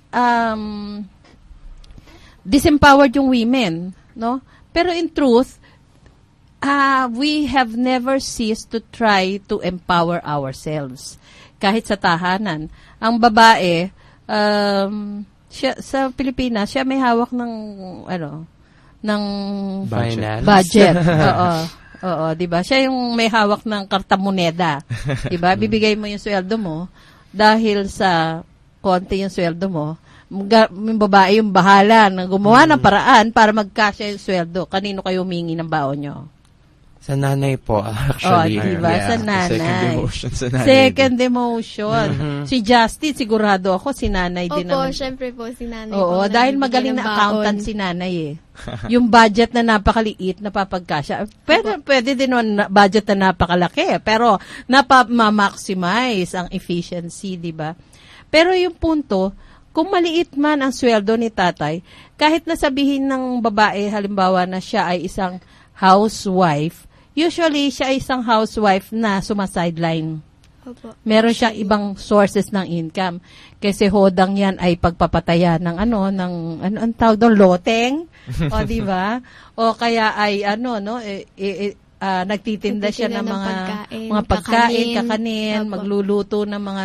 disempowered yung women, no? Pero in truth, we have never ceased to try to empower ourselves. Kahit sa tahanan. Ang babae, siya, sa Pilipinas, siya may hawak ng, ng budget. Oo, di ba? Siya yung may hawak ng kartamoneda. Di ba? Bibigay mo yung sweldo mo dahil sa konti yung sweldo mo, yung babae yung bahala na gumawa ng paraan para magkasya yung sweldo. Kanino kayo humingi ng baon nyo? Sa nanay po, actually. Diba? Sa nanay. Second demotion sa nanay. Second demotion. Si Justin, sigurado ako, si nanay din. Opo, syempre po, si nanay. Oo, dahil magaling na accountant si nanay Yung budget na napakaliit, napapagkasya. Pwede din naman budget na napakalaki, pero napama-maximize ang efficiency, di ba? Pero yung punto, kung maliit man ang sweldo ni tatay, kahit nasabihin ng babae, halimbawa na siya ay isang housewife, usually, siya ay isang housewife na sumasideline. Opo. Meron siyang ibang sources ng income. Kasi hodang yan ay pagpapataya ng ang tawag doon, loteng. O, di ba? O kaya ay, nagtitinda siya ng mga pagkain, kakanin, magluluto ng mga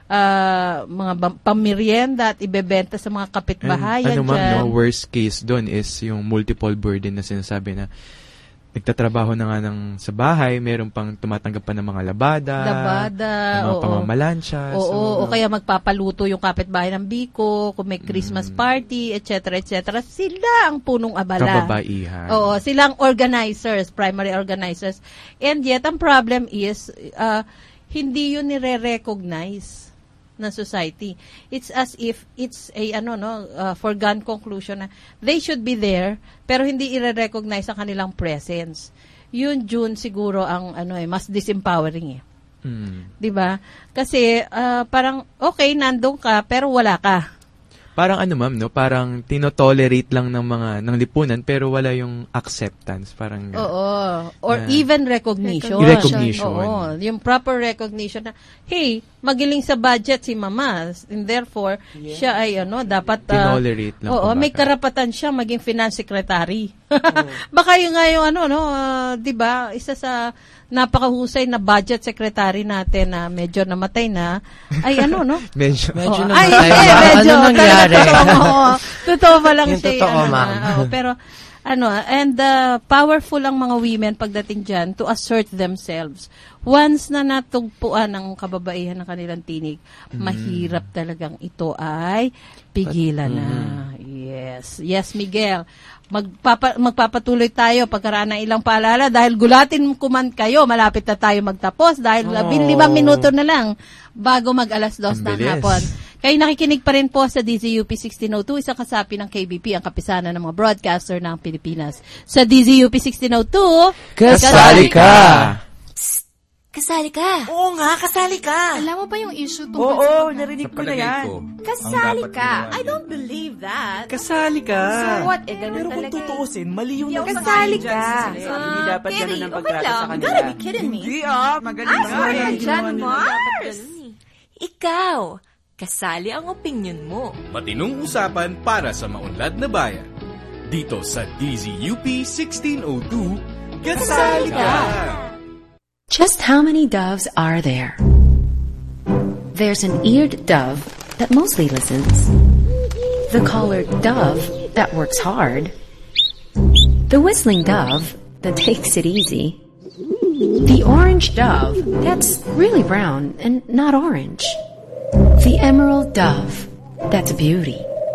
pamirienda at ibebenta sa mga kapitbahayan dyan. Worst case doon is yung multiple burden na sinasabi na nagtatrabaho na nga sa bahay, meron pang tumatanggap pa ng mga labada, mga pamamalansya. O kaya magpapaluto yung kapitbahay ng biko, kung may Christmas party, etc., etc. Sila ang punong abala. Kababaihan. Oo, sila ang organizers, primary organizers. And yet, ang problem is, hindi yun nire-recognize ng society. It's as if it's a foregone conclusion na they should be there pero hindi i-recognize ang kanilang presence. Yun June siguro ang mas disempowering 'Di ba? Kasi parang okay nandun ka pero wala ka. Parang parang tinotolerate lang ng lipunan pero wala yung acceptance, parang or even recognition. Oo, yung proper recognition na hey, magiling sa budget si mama and therefore siya ay dapat tinolerate lang. May karapatan siya maging finance secretary. Baka yung 'di ba, isa sa napakahusay na budget secretary natin na medyo namatay na ay medyo namatay. Medyo nangyari? Totoo ba lang siya? Totoo, ma'am. Pero and powerful ang mga women pagdating dyan to assert themselves. Once na natugpuan ng kababaihan ng kanilang tinig, mahirap talagang ito ay pigilan na. Yes, Miguel. Magpapatuloy tayo pagkaraan ng ilang paalala dahil gulatin ko man kayo, malapit na tayo magtapos dahil 15 minuto na lang bago mag-alas 2 ng hapon. Kayo nakikinig pa rin po sa DZUP 1602, isang kasapi ng KBP, ang kapisanan ng mga broadcaster ng Pilipinas. Sa DZUP 1602, kasali ka! Kasali ka. Oo nga, kasali ka. Alam mo ba yung issue tungkol Oo, narinig ko na yan. Kasali ka. I don't believe that. Kasali ka. So what? Ganun pero talaga. Kung tutuusin, mali yung kasali ka. Hindi dapat ganun ang pagtrato sa kanila. You gotta be kidding me. Hindi magaling nga. Ay, John Mars. Ikaw, kasali ang opinion mo. Matinong usapan para sa maunlad na bayan. Dito sa DZUP 1602, kasali ka. Just how many doves are there? There's an eared dove that mostly listens, the collared dove that works hard, the whistling dove that takes it easy, the orange dove that's really brown and not orange, the emerald dove that's a beauty.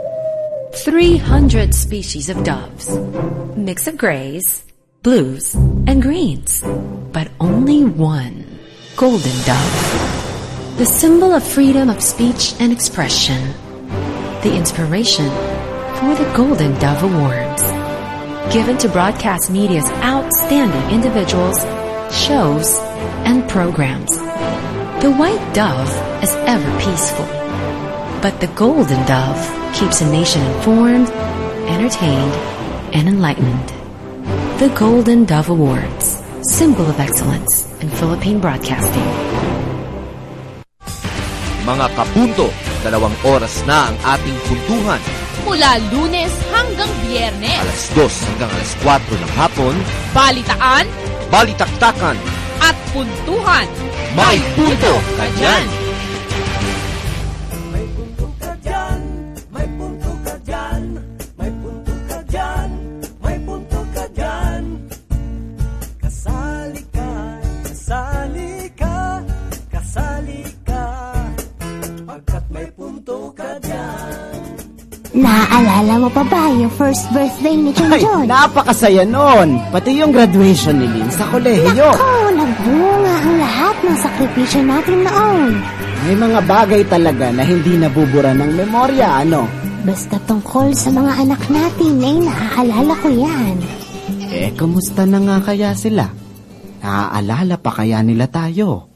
300 species of doves, mix of grays, blues, and greens, but only one golden dove. The symbol of freedom of speech and expression. The inspiration for the Golden Dove Awards. Given to broadcast media's outstanding individuals, shows, and programs. The white dove is ever peaceful, but the golden dove keeps a nation informed, entertained, and enlightened. The Golden Dove Awards, symbol of excellence in Philippine broadcasting. Mga kapunto, 2 oras na ang ating puntuhan. Mula Lunes hanggang Biyernes. Alas 2 hanggang alas 4 ng hapon. Balitaan, balitaktakan, at puntuhan. May punto ka dyan! Naaalala mo pa ba yung first birthday ni John John? Napakasaya nun! Pati yung graduation ni Lynn sa kolehiyo. Nako, nagbunga ang lahat ng sakripisyo natin noon. May mga bagay talaga na hindi nabubura ng memorya, ano? Basta tungkol sa mga anak natin, naaalala ko yan. Kumusta na nga kaya sila? Naaalala pa kaya nila tayo?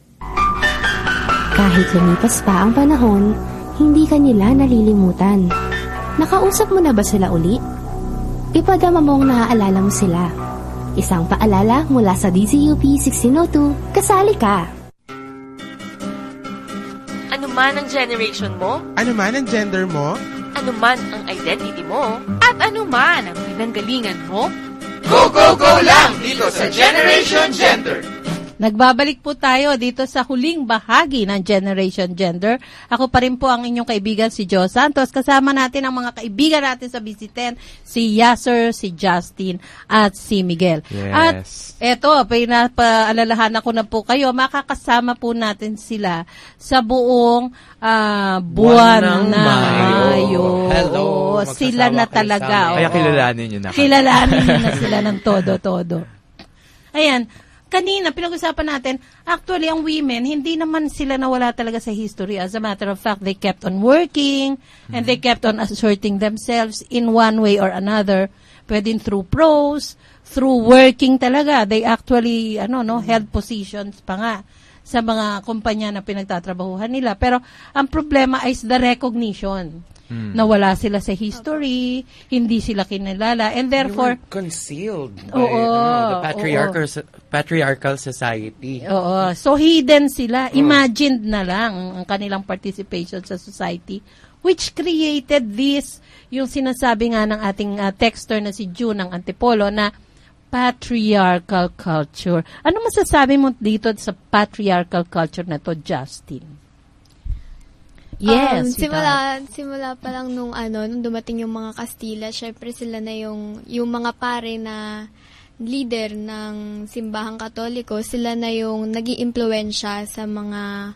Kahit lumipas pa ang panahon, hindi ka nila nalilimutan. Nakausap mo na ba sila uli? Ipadama mong naaalala mo sila. Isang paalala mula sa DZUP 1602, kasali ka. Ano man ang generation mo? Ano man ang gender mo? Ano man ang identity mo? At ano man ang pinanggalingan mo? Go, go, go lang dito sa Generation Gender! Nagbabalik po tayo dito sa huling bahagi ng Generation Gender. Ako pa rin po ang inyong kaibigan si Jo Santos. Kasama natin ang mga kaibigan natin sa BC10, si Yasser, si Justin, at si Miguel. Yes. At eto, pinapaalalahan ko na po kayo, makakasama po natin sila sa buong buwan ng Mayo. Hello. Sila na talaga. Kaya kilalanin nyo na. Kilalanin nyo na sila ng todo-todo. Ayan. Kanina, pinag-usapan natin, actually, ang women, hindi naman sila nawala talaga sa history. As a matter of fact, they kept on working and they kept on asserting themselves in one way or another. Pwedeng through prose, through working talaga. They actually, held positions pa nga sa mga kumpanya na pinagtatrabahuhan nila. Pero, ang problema is the recognition. Nawala sila sa history, hindi sila kinilala, and therefore concealed by the patriarchal society. Oo, so hidden sila, imagined na lang ang kanilang participation sa society, which created this, yung sinasabi nga ng ating texter na si June ng Antipolo na patriarchal culture. Ano masasabi mo dito sa patriarchal culture na to, Justin? Yes. Simula pa lang nung dumating yung mga Kastila, syempre sila na yung mga pare na leader ng simbahang Katoliko, sila na yung nag-iimpluwensya sa mga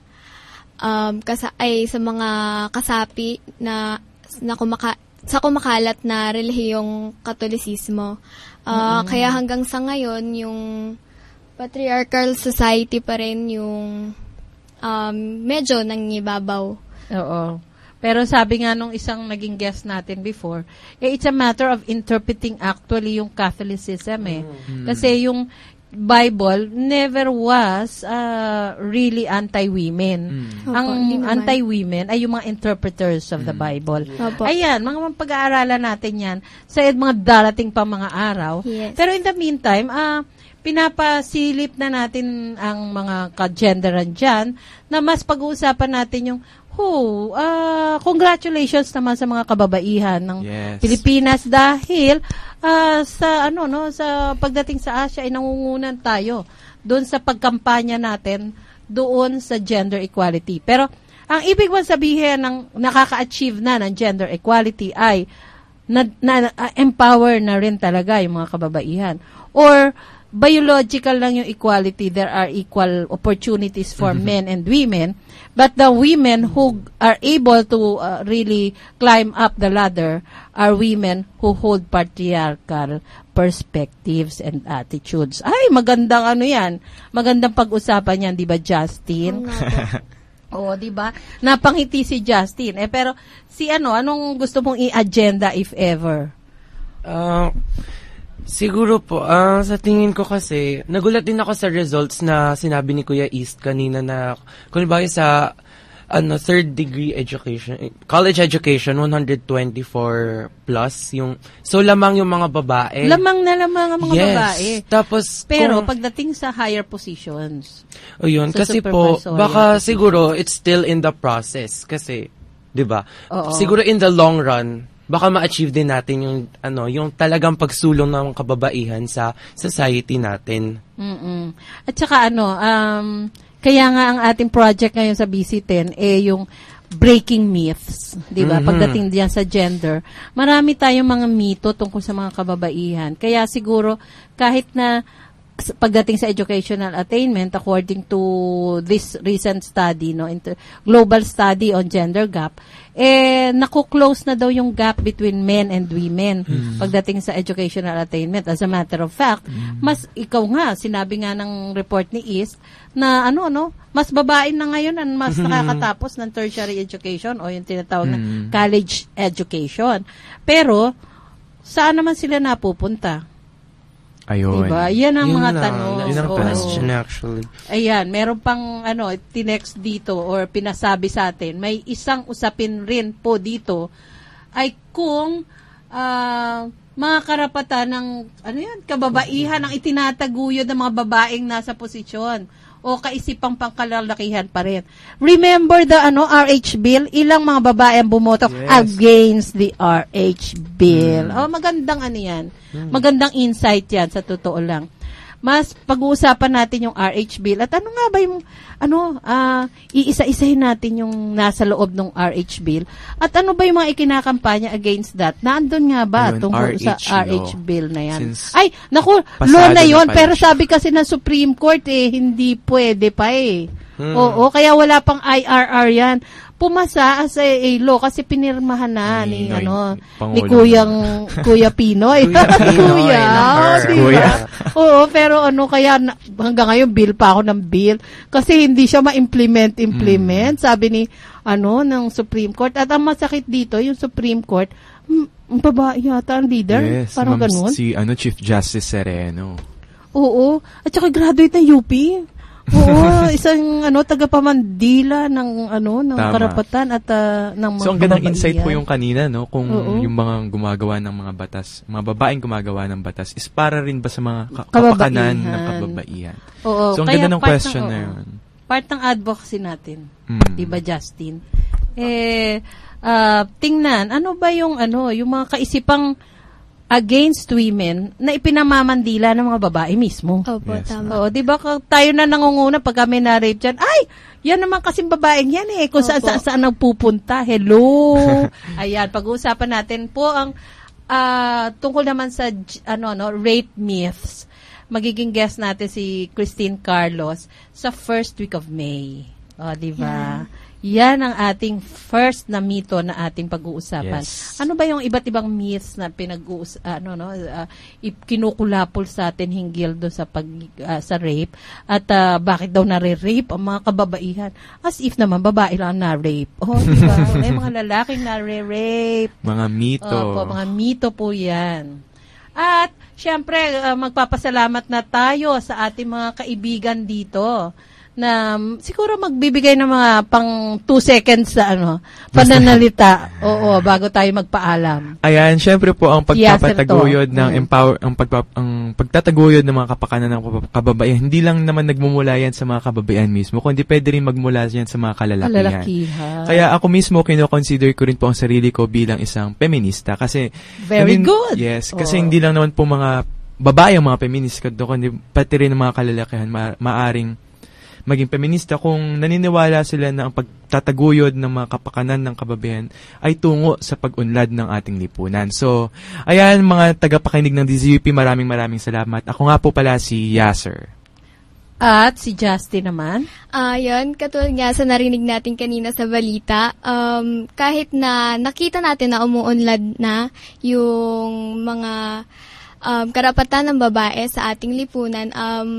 sa mga kasapi na sa kumakalat na relihiyong Katolisismo. Kaya hanggang sa ngayon yung patriarchal society pa rin yung medyo nangibabaw. Oo. Pero sabi nga nung isang naging guest natin before, it's a matter of interpreting actually yung Catholicism Kasi yung Bible never was really anti-women. Ang anti-women ay yung mga interpreters of the Bible. Ayan, mga pag-aaralan natin yan sa mga darating pa mga araw. Yes. Pero in the meantime, pinapasilip na natin ang mga ka-genderan dyan na mas pag-uusapan natin yung congratulations naman sa mga kababaihan ng Pilipinas dahil sa pagdating sa Asia ay nangungunan tayo doon sa pagkampanya natin doon sa gender equality. Pero ang ibig mong sabihin ng nakaka-achieve na ng gender equality ay empower na rin talaga yung mga kababaihan, or biological lang yung equality, there are equal opportunities for men and women, but the women who are able to really climb up the ladder are women who hold patriarchal perspectives and attitudes. Ay, magandang yan. Magandang pag-usapan yan, di ba, Justin? Oo, di ba? Napangiti si Justin. Pero si anong gusto mong i-agenda if ever? Siguro po, sa tingin ko kasi, nagulat din ako sa results na sinabi ni Kuya East kanina na, kung ba sa third degree education, college education, 124 plus so lamang yung mga babae. Lamang na lamang ang mga babae. Tapos, pero pagdating sa higher positions. Yun, kasi po, baka siguro, it's still in the process. Kasi, di ba? Siguro in the long run, baka ma-achieve din natin yung talagang pagsulong ng kababaihan sa society natin. At saka kaya nga ang ating project ngayon sa BC10 yung breaking myths, 'di ba? Pagdating diyan sa gender, marami tayong mga mito tungkol sa mga kababaihan. Kaya siguro kahit na pagdating sa educational attainment, according to this recent study, global study on gender gap, naku-close na daw yung gap between men and women pagdating sa educational attainment. As a matter of fact, mas ikaw nga, sinabi nga ng report ni East, na mas babae na ngayon ang mas nakakatapos ng tertiary education o yung tinatawag na college education. Pero, saan naman sila napupunta? Ayun. Diba? Yan ang mga tanong. Yun ang question actually. Ayan, meron pang tinext dito or pinasabi sa atin. May isang usapin rin po dito ay kung mga karapatan ng kababaihan ang itinataguyod ng mga babaeng nasa posisyon o kaisipang pangkalalakihan pa rin. Remember the RH bill? Ilang mga babae ang bumoto against the RH bill. Magandang yan. Magandang insight yan, sa totoo lang. Mas pag-uusapan natin yung RH bill. At ano nga ba yung, iisa-isahin natin yung nasa loob ng RH bill. At ano ba yung mga ikinakampanya against that? Naandun nga ba tungkol sa RH bill na yan? Law na yun. Pero sabi kasi ng Supreme Court, hindi pwede pa Oo, kaya wala pang IRR yan. Pumasa as a law kasi pinirmahan na ni Kuya Pinoy. Kuya. Oo, pero kaya hanggang ngayon bill pa ako ng bill kasi hindi siya ma-implement. Sabi ni ng Supreme Court. At ang masakit dito, yung Supreme Court, babae yata ang leader. Yes, parang ganun. Si Chief Justice Sereno. Oo, at saka graduate ng UP. Oo, isang taga-pamandila ng karapatan at ng mga So ang gandang insight po yung kanina kung yung mga gumagawa ng mga batas, mga babaeng gumagawa ng batas is para rin ba sa mga kapakanan ng kababaihan. Oo, so ang ganda ng question na yun. Part ng advocacy natin. Diba, Justin? Tingnan, ano ba yung mga kaisipang against women na ipinamamandila ng mga babae mismo. Opo, tama. Oo, di ba tayo na nangunguna pag kami na-rape dyan, ay, yan naman kasing babaeng yan kung saan nagpupunta. Hello! Ayan, pag-uusapan natin po ang tungkol naman sa rape myths. Magiging guest natin si Christine Carlos sa first week of May. O, di ba? Yan ang ating first na mito na ating pag-uusapan. Yes. Ano ba yung iba't ibang myths na kinukulapol sa atin hinggil do sa sa rape at bakit daw nare-rape ang mga kababaihan? As if naman babae lang na-rape. Oh, diba? May mga lalaking nare-rape. Mga mito. Opo, mga mito po yan. At syempre magpapasalamat na tayo sa ating mga kaibigan dito na siguro magbibigay ng mga pang 2 seconds sa pananalita. Oo, bago tayo magpaalam. Ayan, syempre po ang pagpapataguyod ng ang pagtataguyod ng mga kapakanan ng kababaihan, hindi lang naman nagmumula yan sa mga kababaihan mismo, kundi pwede rin magmula yan sa mga kalalakihan. Kaya ako mismo kino-consider ko rin po ang sarili ko bilang isang feminista kasi very good. Yes, kasi hindi lang naman po mga babae ang mga feminist kundi pati rin ang mga kalalakihan maaring maging feminista kung naniniwala sila na ang pagtataguyod ng mga kapakanan ng kababaihan ay tungo sa pag-unlad ng ating lipunan. So, ayan mga tagapakinig ng DZUP, maraming salamat. Ako nga po pala si Yasser. At si Justin naman? Yun, katulad nga sa narinig natin kanina sa balita, kahit na nakita natin na umuunlad na yung mga karapatan ng babae sa ating lipunan,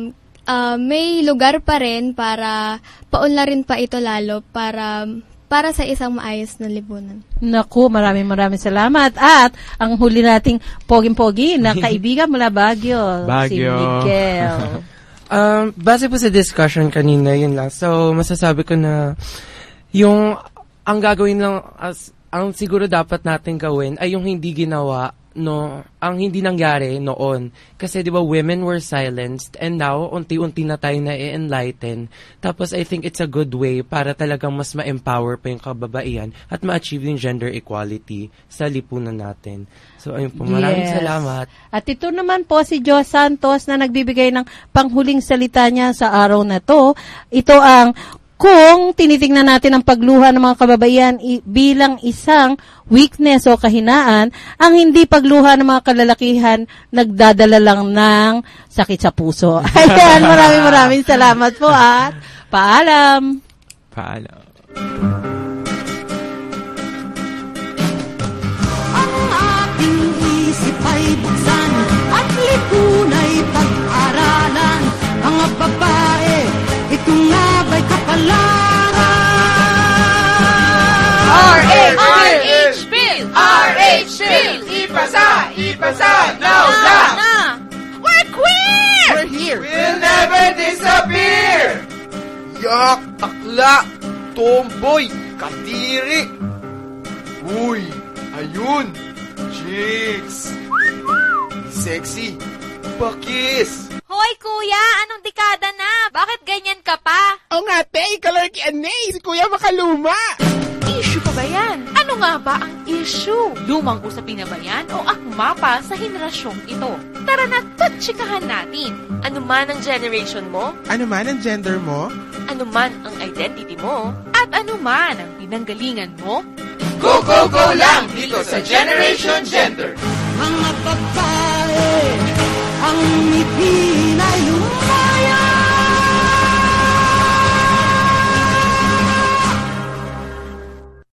may lugar pa rin para paunlarin pa ito lalo para sa isang maayos na lipunan. Naku, maraming salamat. At ang huli nating poging-pogi na kaibigan mula Baguio. Si Miguel. Base po sa discussion kanina, yun lang. So, masasabi ko na ang gagawin lang, ang siguro dapat natin gawin ay yung hindi ginawa ang hindi nangyari noon. Kasi di ba women were silenced and now unti-unti na tayo na-enlighten. Tapos I think it's a good way para talagang mas ma-empower pa yung kababaihan at ma-achieve yung gender equality sa lipunan natin. So ayun po, maraming salamat. At ito naman po si Joe Santos na nagbibigay ng panghuling salita niya sa araw na to. Ito ang kung tinitingnan natin ang pagluha ng mga kababaihan bilang isang weakness o kahinaan, ang hindi pagluha ng mga kalalakihan nagdadala lang ng sakit sa puso. Ayan, maraming salamat po at paalam. Paalam. Ang ating isip ay buksan at lipunay pag-aralan. Mga babae, ito nga ba'y kapalangan? RH Bill! RH Bill! Ipasa! Now! We're queer! We're here! We'll never disappear! Yak! Takla! Tomboy! Kadiri! Uy! Ayun! Chicks! Sexy! Bakis! Hoy, kuya! Anong dekada na? Bakit ganyan ka pa? O nga, te, color Q&A. Si kuya makaluma. Issue pa ba yan? Ano nga ba ang issue? Lumang usapin na ba yan o akma pa sa henerasyong ito? Tara na, tatsikahan natin. Ano man ang generation mo? Ano man ang gender mo? Ano man ang identity mo? At ano man ang pinanggalingan mo? Go lang dito sa Generation Gender!